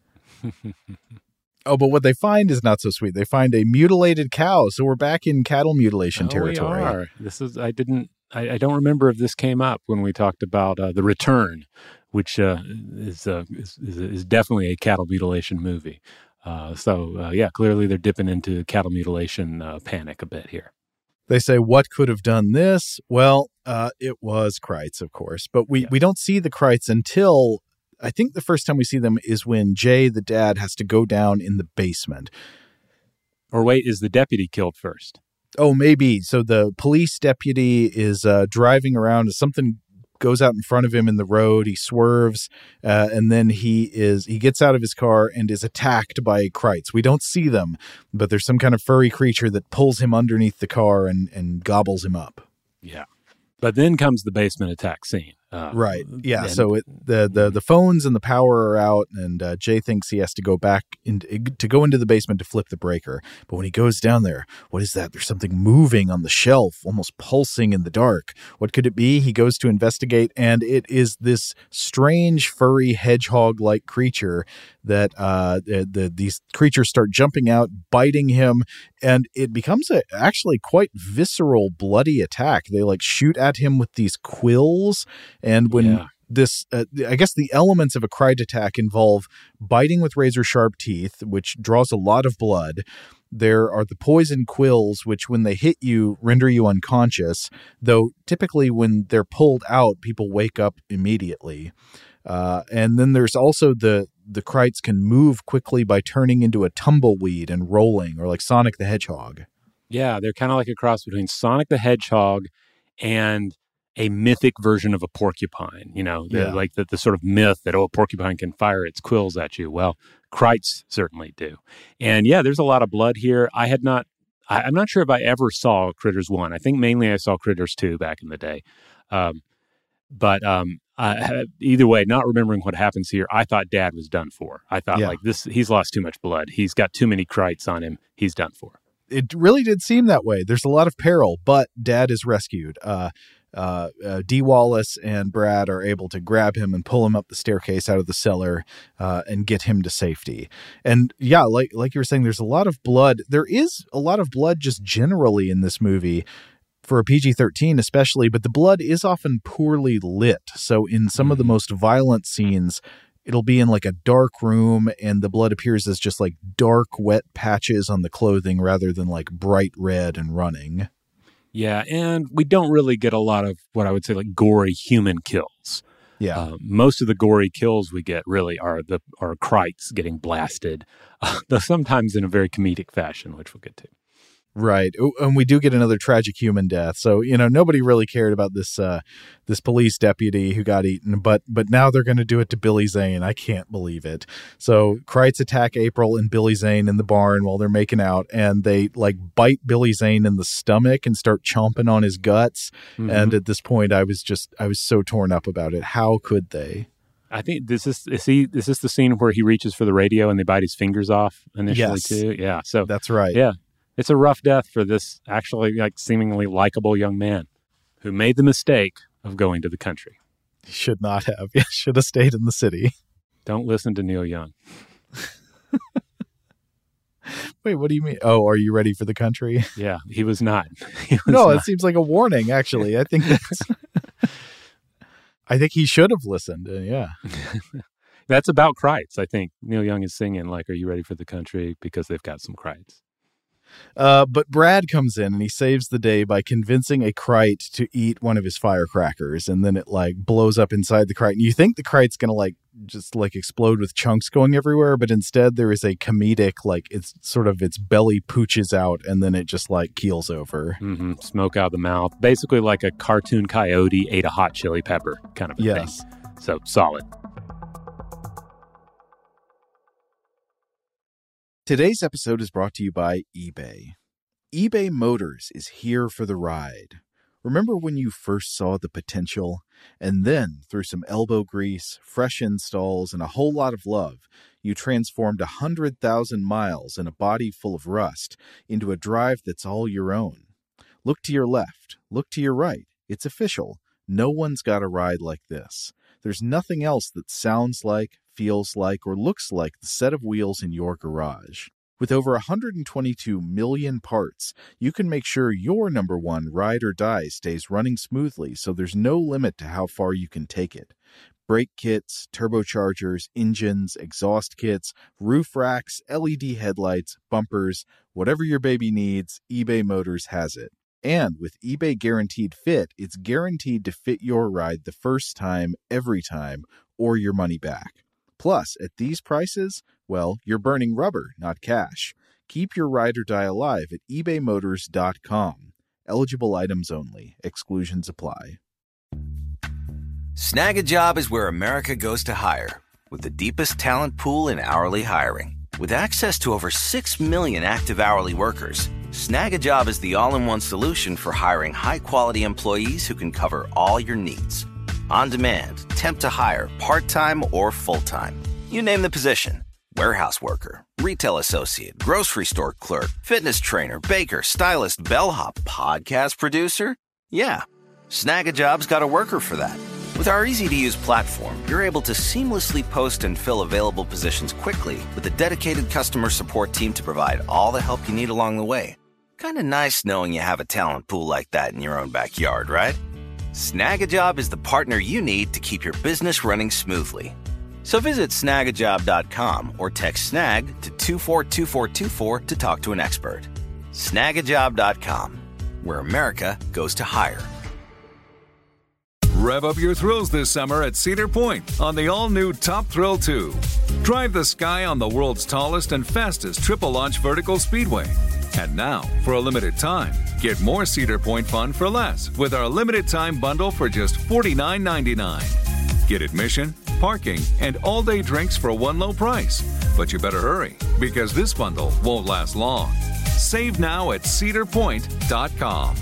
Oh, but what they find is not so sweet. They find a mutilated cow, so we're back in cattle mutilation Oh, territory. we are. This is I didn't I, I don't remember if this came up when we talked about uh, The Return, which uh, is, uh, is, is is definitely a cattle mutilation movie. Uh, so uh, yeah, clearly they're dipping into cattle mutilation uh, panic a bit here. They say, what could have done this? Well, uh, it was Kreitz, of course, but we, Yeah. we don't see the Kreitz until I think the first time we see them is when Jay, the dad, has to go down in the basement. Or wait, is the deputy killed first? Oh, maybe. So the police deputy is uh, driving around. Something goes out in front of him in the road. He swerves, uh, and then he is he gets out of his car and is attacked by Kreitz. We don't see them, but there's some kind of furry creature that pulls him underneath the car and, and gobbles him up. Yeah. But then comes the basement attack scene. Uh, Right. Yeah. and- So it, the, the the phones and the power are out, and uh, Jay thinks he has to go back in, to go into the basement to flip the breaker. But when he goes down there, what is that? There's something moving on the shelf, almost pulsing in the dark. What could it be? He goes to investigate, and it is this strange furry hedgehog-like creature that uh, the, the these creatures start jumping out, biting him, and it becomes a actually quite visceral, bloody attack. They like shoot at him with these quills. And when Yeah. this, uh, I guess the elements of a Kreitz attack involve biting with razor sharp teeth, which draws a lot of blood. There are the poison quills, which when they hit you, render you unconscious, though typically when they're pulled out, people wake up immediately. Uh, and then there's also the, the Kreitz can move quickly by turning into a tumbleweed and rolling, or like Sonic the Hedgehog. Yeah, they're kind of like a cross between Sonic the Hedgehog and a mythic version of a porcupine, you know, the, Yeah. like the, the sort of myth that, oh, a porcupine can fire its quills at you. Well, Kreitz certainly do. And yeah, there's a lot of blood here. I had not, I, I'm not sure if I ever saw Critters one. I think mainly I saw Critters two back in the day. Um, but um, I, either way, not remembering what happens here, I thought Dad was done for. I thought Yeah. like this, he's lost too much blood. He's got too many Kreitz on him. He's done for. It really did seem that way. There's a lot of peril, but Dad is rescued. Uh, uh, uh, Dee Wallace and Brad are able to grab him and pull him up the staircase out of the cellar uh, and get him to safety. And yeah, like like you were saying, there's a lot of blood. There is a lot of blood just generally in this movie for a P G thirteen especially, but the blood is often poorly lit. So in some of the most violent scenes, it'll be in like a dark room and the blood appears as just like dark, wet patches on the clothing rather than like bright red and running. Yeah, and we don't really get a lot of what I would say like gory human kills. Yeah, uh, most of the gory kills we get really are the are Krites getting blasted, uh, though sometimes in a very comedic fashion, which we'll get to. Right. And we do get another tragic human death. So, you know, nobody really cared about this uh, this police deputy who got eaten, but but now they're going to do it to Billy Zane. I can't believe it. So Krites attack April and Billy Zane in the barn while they're making out, and they like bite Billy Zane in the stomach and start chomping on his guts. Mm-hmm. And at this point, I was just I was so torn up about it. How could they? I think this is is he is this the scene where he reaches for the radio and they bite his fingers off initially yes. too? Yeah. So that's right. Yeah. It's a rough death for this actually like seemingly likable young man who made the mistake of going to the country. He should not have. He should have stayed in the city. Don't listen to Neil Young. Wait, what do you mean? Oh, are you ready for the country? Yeah, he was not. He was no, not. It seems like a warning, actually. I think that's... I think he should have listened. Uh, yeah. That's about Krites, I think. Neil Young is singing like, "Are you ready for the country?" because they've got some Krites. Uh, but Brad comes in and he saves the day by convincing a Krite to eat one of his firecrackers, and then it like blows up inside the Krite. And you think the Krite's gonna like just like explode with chunks going everywhere, but instead there is a comedic like it's sort of its belly pooches out and then it just like keels over. Mm-hmm. Smoke out of the mouth, basically like a cartoon coyote ate a hot chili pepper kind of a yes. thing. So solid. Today's episode is brought to you by eBay. eBay Motors is here for the ride. Remember when you first saw the potential? And then, through some elbow grease, fresh installs, and a whole lot of love, you transformed one hundred thousand miles and a body full of rust into a drive that's all your own. Look to your left. Look to your right. It's official. No one's got a ride like this. There's nothing else that sounds like, feels like, or looks like the set of wheels in your garage. With over one hundred twenty-two million parts, you can make sure your number one ride or die stays running smoothly so there's no limit to how far you can take it. Brake kits, turbochargers, engines, exhaust kits, roof racks, L E D headlights, bumpers, whatever your baby needs, eBay Motors has it. And with eBay Guaranteed Fit, it's guaranteed to fit your ride the first time, every time, or your money back. Plus, at these prices, well, you're burning rubber, not cash. Keep your ride or die alive at ebay motors dot com. Eligible items only. Exclusions apply. Snag a Job is where America goes to hire, with the deepest talent pool in hourly hiring. With access to over six million active hourly workers, Snag a Job is the all-in-one solution for hiring high-quality employees who can cover all your needs. On demand, temp to hire, part-time or full-time. You name the position. Warehouse worker, retail associate, grocery store clerk, fitness trainer, baker, stylist, bellhop, podcast producer. Yeah, Snag a Job's got a worker for that. With our easy-to-use platform, you're able to seamlessly post and fill available positions quickly with a dedicated customer support team to provide all the help you need along the way. Kind of nice knowing you have a talent pool like that in your own backyard, right? Snag a Job is the partner you need to keep your business running smoothly. So visit snag a job dot com or text snag to two four two four two four to talk to an expert. snag a job dot com, where America goes to hire. Rev up your thrills this summer at Cedar Point on the all-new Top Thrill two. Drive the sky on the world's tallest and fastest triple-launch vertical speedway. And now, for a limited time, get more Cedar Point fun for less with our limited-time bundle for just forty-nine ninety-nine. Get admission, parking, and all-day drinks for one low price. But you better hurry, because this bundle won't last long. Save now at cedar point dot com.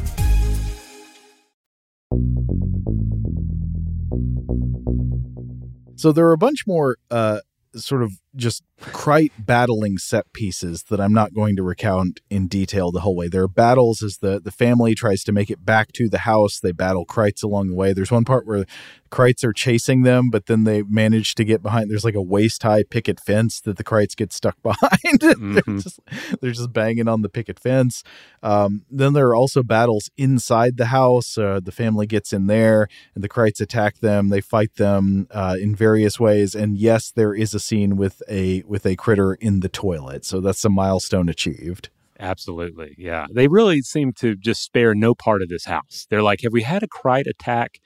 So there are a bunch more uh, sort of just Krite battling set pieces that I'm not going to recount in detail the whole way. There are battles as the, the family tries to make it back to the house. They battle Krites along the way. There's one part where Krites are chasing them, but then they manage to get behind. There's like a waist-high picket fence that the Krites get stuck behind. Mm-hmm. they're, just, they're just banging on the picket fence. Um, then there are also battles inside the house. Uh, the family gets in there, and the Krites attack them. They fight them uh, in various ways. And yes, there is a scene with a with a critter in the toilet. So that's a milestone achieved. Absolutely. Yeah. They really seem to just spare no part of this house. They're like, have we had a Krite attack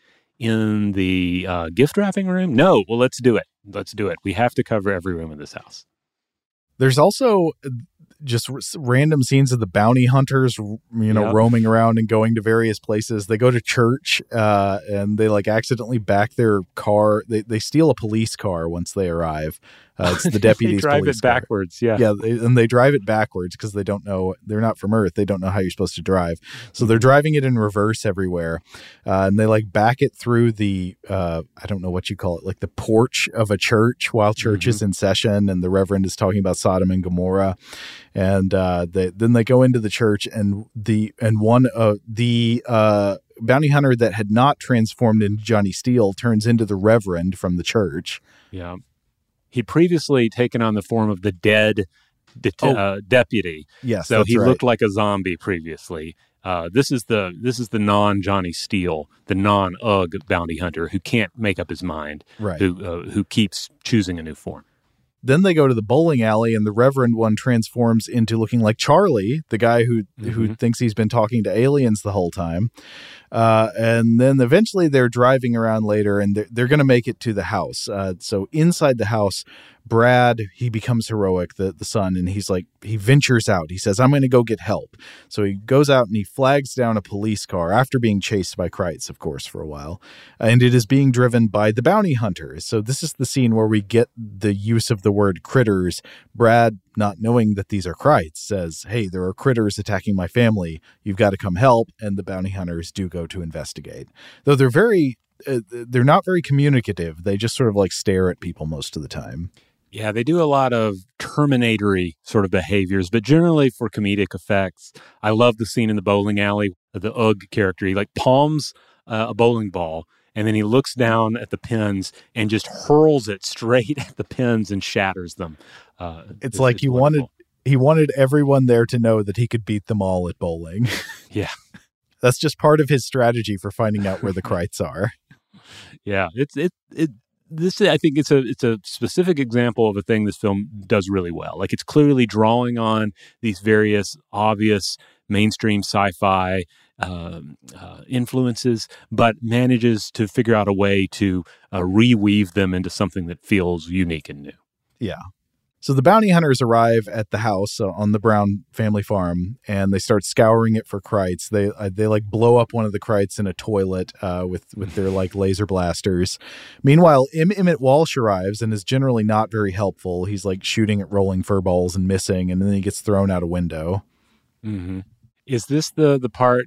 in the uh, gift wrapping room? No. Well, let's do it. Let's do it. We have to cover every room in this house. There's also just random scenes of the bounty hunters, you know, yep. roaming around and going to various places. They go to church uh, and they like accidentally back their car. They they steal a police car once they arrive. Uh, it's the deputy's they drive police it car. backwards. Yeah. Yeah. They, and they drive it backwards because they don't know, they're not from Earth. They don't know how you're supposed to drive. So they're driving it in reverse everywhere. Uh, and they like back it through the, uh, I don't know what you call it, like the porch of a church while church mm-hmm. is in session. And the Reverend is talking about Sodom and Gomorrah. And uh, they, then they go into the church and the, and one of the, uh, bounty hunter that had not transformed into Johnny Steele turns into the Reverend from the church. Yeah. He'd previously taken on the form of the dead det- oh. uh, deputy. Yes, so he right. looked like a zombie previously. Uh, this is the this is the non Johnny Steele, the non U G bounty hunter who can't make up his mind, right? Who uh, who keeps choosing a new form. Then they go to the bowling alley, and the Reverend one transforms into looking like Charlie, the guy who mm-hmm. who thinks he's been talking to aliens the whole time. Uh, and then eventually they're driving around later, and they're, they're going to make it to the house. Uh, so inside the house, Brad, he becomes heroic, the, the son, and he's like, he ventures out. He says, I'm going to go get help. So he goes out and he flags down a police car after being chased by Krites, of course, for a while. And it is being driven by the bounty hunters. So this is the scene where we get the use of the word critters. Brad, not knowing that these are Krites, says, hey, there are critters attacking my family. You've got to come help. And the bounty hunters do go to investigate. Though they're very, uh, they're not very communicative. They just sort of like stare at people most of the time. Yeah, they do a lot of Terminator-y sort of behaviors, but generally for comedic effects. I love the scene in the bowling alley, the U G character. He like palms uh, a bowling ball, and then he looks down at the pins and just hurls it straight at the pins and shatters them. Uh, it's, it's like it's he wonderful. wanted he wanted everyone there to know that he could beat them all at bowling. Yeah. That's just part of his strategy for finding out where the Krites are. Yeah, it's it it. This, I think, it's a it's a specific example of a thing this film does really well. Like, it's clearly drawing on these various obvious mainstream sci-fi uh, uh, influences, but manages to figure out a way to uh, reweave them into something that feels unique and new. Yeah. So the bounty hunters arrive at the house uh, on the Brown family farm, and they start scouring it for Krites. They uh, they like blow up one of the Krites in a toilet uh, with with their like laser blasters. Meanwhile, Im- Emmett Walsh arrives and is generally not very helpful. He's like shooting at rolling fur balls and missing, and then he gets thrown out a window. Mm-hmm. Is this the the part?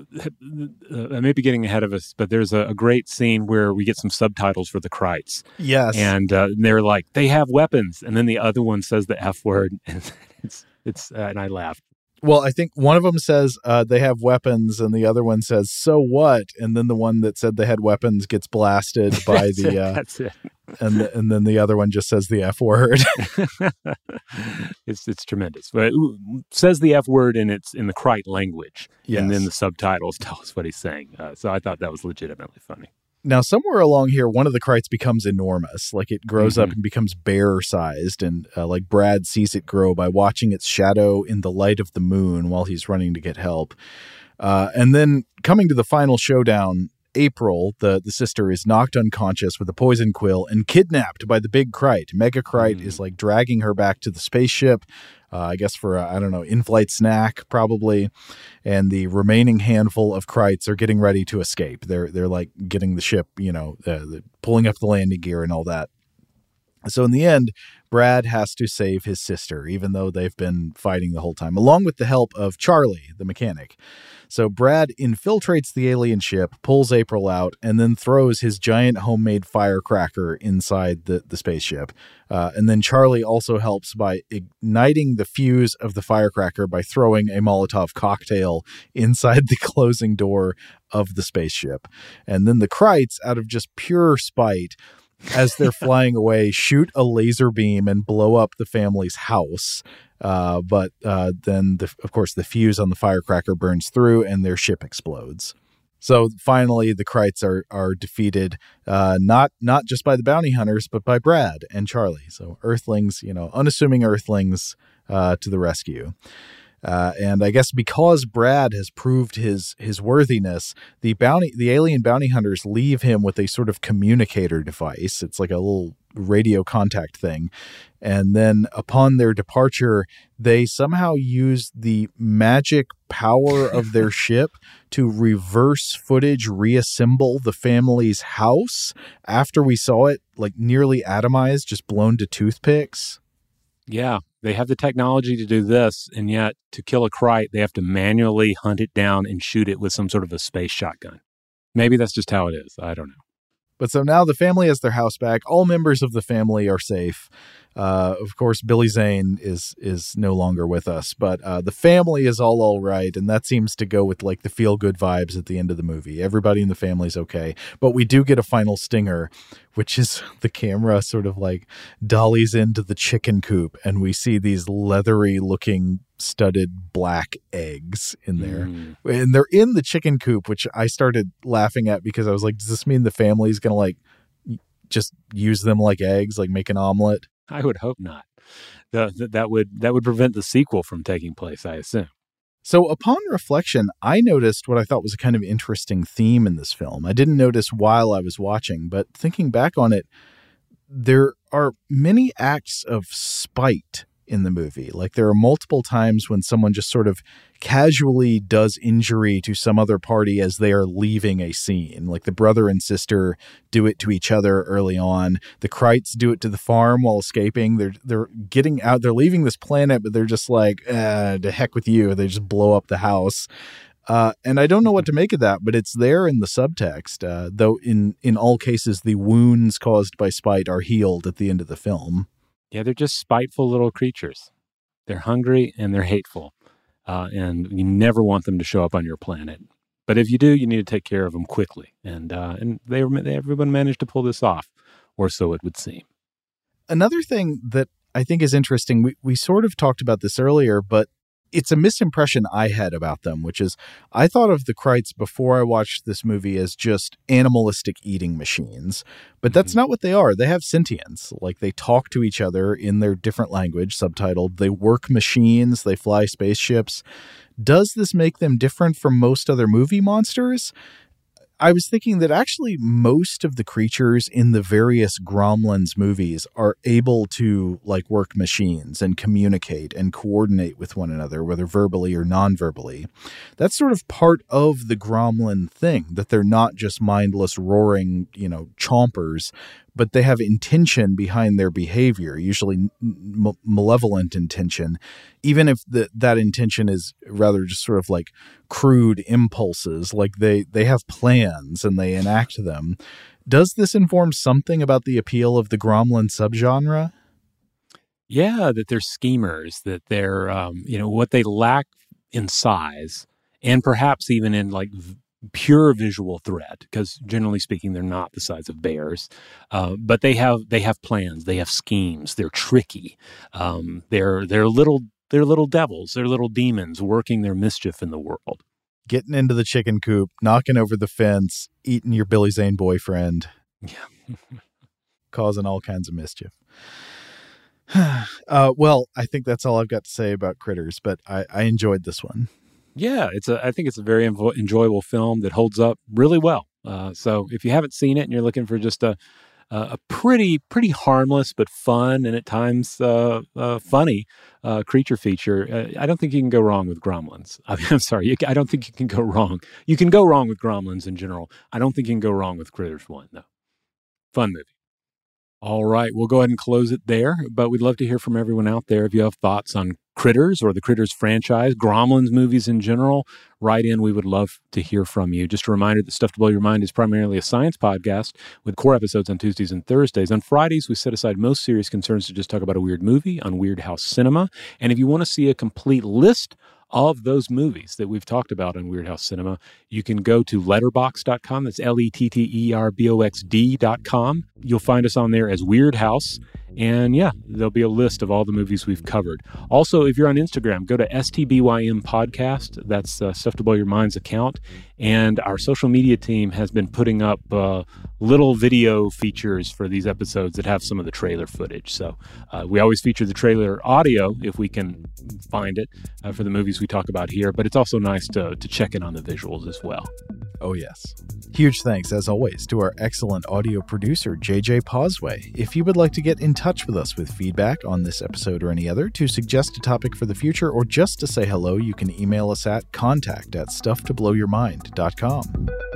Uh, I may be getting ahead of us, but there's a, a great scene where we get some subtitles for the Krites. Yes. And uh, they're like, they have weapons. And then the other one says the F word. And it's, it's, uh, and I laughed. Well, I think one of them says uh, they have weapons, and the other one says, so what? And then the one that said they had weapons gets blasted by that's the... It, uh, that's it. And, the, and then the other one just says the F word. it's it's tremendous. But it says the F word in, its, in the Krite language. Yes. And then the subtitles tell us what he's saying. Uh, so I thought that was legitimately funny. Now, somewhere along here, one of the Krites becomes enormous. Like, it grows mm-hmm. up and becomes bear-sized. And uh, like Brad sees it grow by watching its shadow in the light of the moon while he's running to get help. Uh, and then coming to the final showdown, April, the, the sister, is knocked unconscious with a poison quill and kidnapped by the big Krite. Mega Krite mm. is like dragging her back to the spaceship, uh, I guess for, a, I don't know, in-flight snack probably. And the remaining handful of Krites are getting ready to escape. They're, they're like getting the ship, you know, uh, pulling up the landing gear and all that. So in the end, Brad has to save his sister, even though they've been fighting the whole time, along with the help of Charlie, the mechanic. So Brad infiltrates the alien ship, pulls April out, and then throws his giant homemade firecracker inside the, the spaceship. Uh, and then Charlie also helps by igniting the fuse of the firecracker by throwing a Molotov cocktail inside the closing door of the spaceship. And then the Krites, out of just pure spite, as they're flying away, shoot a laser beam and blow up the family's house. Uh, but uh, then, the, of course, the fuse on the firecracker burns through and their ship explodes. So finally, the Krites are are defeated, uh, not not just by the bounty hunters, but by Brad and Charlie. So Earthlings, you know, unassuming Earthlings uh, to the rescue. Uh, and I guess because Brad has proved his his worthiness, the bounty the alien bounty hunters leave him with a sort of communicator device. It's like a little radio contact thing. And then upon their departure, they somehow use the magic power of their ship to reverse footage, reassemble the family's house after we saw it like nearly atomized, just blown to toothpicks. Yeah, they have the technology to do this, and yet to kill a Krite, they have to manually hunt it down and shoot it with some sort of a space shotgun. Maybe that's just how it is. I don't know. But so now the family has their house back. All members of the family are safe. Uh, of course, Billy Zane is is no longer with us, but uh, the family is all all right, and that seems to go with like the feel good vibes at the end of the movie. Everybody in the family is okay, but we do get a final stinger, which is the camera sort of like dollies into the chicken coop, and we see these leathery looking studded black eggs in there, mm. and they're in the chicken coop, which I started laughing at because I was like, does this mean the family's gonna like just use them like eggs, like make an omelet? I would hope not. The, the, that would that would prevent the sequel from taking place, I assume. So upon reflection, I noticed what I thought was a kind of interesting theme in this film. I didn't notice while I was watching, but thinking back on it, there are many acts of spite in the movie. Like there are multiple times when someone just sort of casually does injury to some other party as they are leaving a scene. Like the brother and sister do it to each other early on. The Krites do it to the farm while escaping. They're they're getting out. They're leaving this planet, but they're just like, eh, to heck with you. They just blow up the house. Uh, and I don't know what to make of that, but it's there in the subtext. Uh, though in in all cases, the wounds caused by spite are healed at the end of the film. Yeah, they're just spiteful little creatures. They're hungry and they're hateful. Uh, and you never want them to show up on your planet. But if you do, you need to take care of them quickly. And uh, and they, they everyone managed to pull this off, or so it would seem. Another thing that I think is interesting, we, we sort of talked about this earlier, but it's a misimpression I had about them, which is I thought of the Krites before I watched this movie as just animalistic eating machines, but that's mm-hmm. not what they are. They have sentience. Like they talk to each other in their different language, subtitled. They work machines. They fly spaceships. Does this make them different from most other movie monsters? I was thinking that actually most of the creatures in the various Gremlins movies are able to like work machines and communicate and coordinate with one another, whether verbally or non-verbally. That's sort of part of the Gremlin thing, that they're not just mindless roaring, you know, chompers, but they have intention behind their behavior, usually m- malevolent intention, even if the, that intention is rather just sort of like crude impulses, like they, they have plans and they enact them. Does this inform something about the appeal of the Gremlin subgenre? Yeah, that they're schemers, that they're, um, you know, what they lack in size and perhaps even in like v- pure visual threat, because generally speaking, they're not the size of bears, uh, but they have they have plans, they have schemes, they're tricky, um, they're they're little they're little devils, they're little demons working their mischief in the world. Getting into the chicken coop, knocking over the fence, eating your Billy Zane boyfriend, yeah, causing all kinds of mischief. uh, well, I think that's all I've got to say about Critters, but I, I enjoyed this one. Yeah, it's a. I think it's a very envo- enjoyable film that holds up really well. Uh, so if you haven't seen it and you're looking for just a a pretty pretty harmless but fun and at times uh, uh, funny uh, creature feature, uh, I don't think you can go wrong with Gremlins. I mean, I'm sorry, you, I don't think you can go wrong. You can go wrong with Gremlins in general. I don't think you can go wrong with Critters One though. Fun movie. All right, we'll go ahead and close it there, but we'd love to hear from everyone out there. If you have thoughts on Critters or the Critters franchise, Gremlins movies in general, write in. We would love to hear from you. Just a reminder that Stuff to Blow Your Mind is primarily a science podcast with core episodes on Tuesdays and Thursdays. On Fridays, we set aside most serious concerns to just talk about a weird movie on Weird House Cinema. And if you want to see a complete list of those movies that we've talked about on Weird House Cinema, you can go to letterboxd dot com. That's L E T T E R B O X D dot com. You'll find us on there as Weird House. And yeah, there'll be a list of all the movies we've covered. Also, if you're on Instagram, go to S T B Y M Podcast. That's uh, Stuff to Blow Your Mind's account. And our social media team has been putting up uh, little video features for these episodes that have some of the trailer footage. So uh, we always feature the trailer audio if we can find it uh, for the movies we talk about here. But it's also nice to, to check in on the visuals as well. Oh, yes. Huge thanks, as always, to our excellent audio producer, J J Posway. If you would like to get in touch with us with feedback on this episode or any other, to suggest a topic for the future, or just to say hello, you can email us at contact at stuff to blow your mind dot com.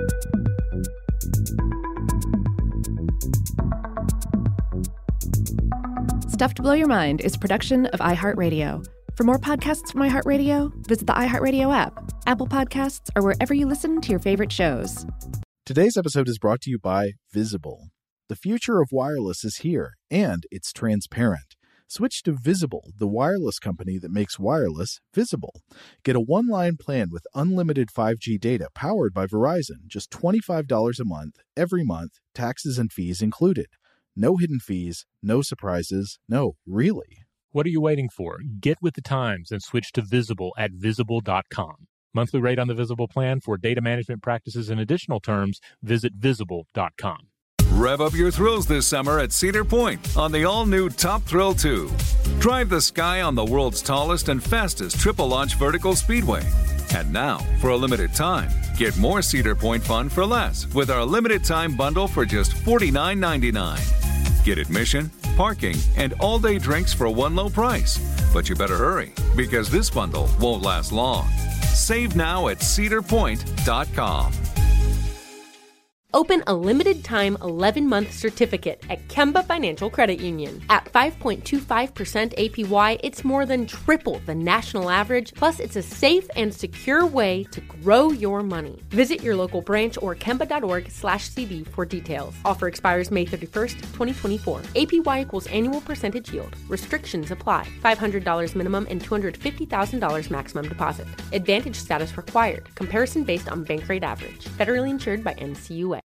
Stuff to Blow Your Mind is a production of iHeartRadio. For more podcasts from iHeartRadio, visit the iHeartRadio app, Apple Podcasts, or wherever you listen to your favorite shows. Today's episode is brought to you by Visible. The future of wireless is here, and it's transparent. Switch to Visible, the wireless company that makes wireless visible. Get a one-line plan with unlimited five G data powered by Verizon, just twenty-five dollars a month, every month, taxes and fees included. No hidden fees, no surprises, no, really. What are you waiting for? Get with the times and switch to Visible at visible dot com. Monthly rate on the Visible plan. For data management practices and additional terms, visit visible dot com. Rev up your thrills this summer at Cedar Point on the all-new Top Thrill two. Drive the sky on the world's tallest and fastest triple-launch vertical speedway. And now, for a limited time, get more Cedar Point fun for less with our limited-time bundle for just forty-nine ninety-nine. Get admission, parking, and all-day drinks for one low price. But you better hurry, because this bundle won't last long. Save now at cedar point dot com. Open a limited-time eleven-month certificate at Kemba Financial Credit Union. At five point two five percent A P Y, it's more than triple the national average, plus it's a safe and secure way to grow your money. Visit your local branch or kemba.org slash CD for details. Offer expires May thirty-first, twenty twenty-four. A P Y equals annual percentage yield. Restrictions apply. five hundred dollars minimum and two hundred fifty thousand dollars maximum deposit. Advantage status required. Comparison based on bank rate average. Federally insured by N C U A.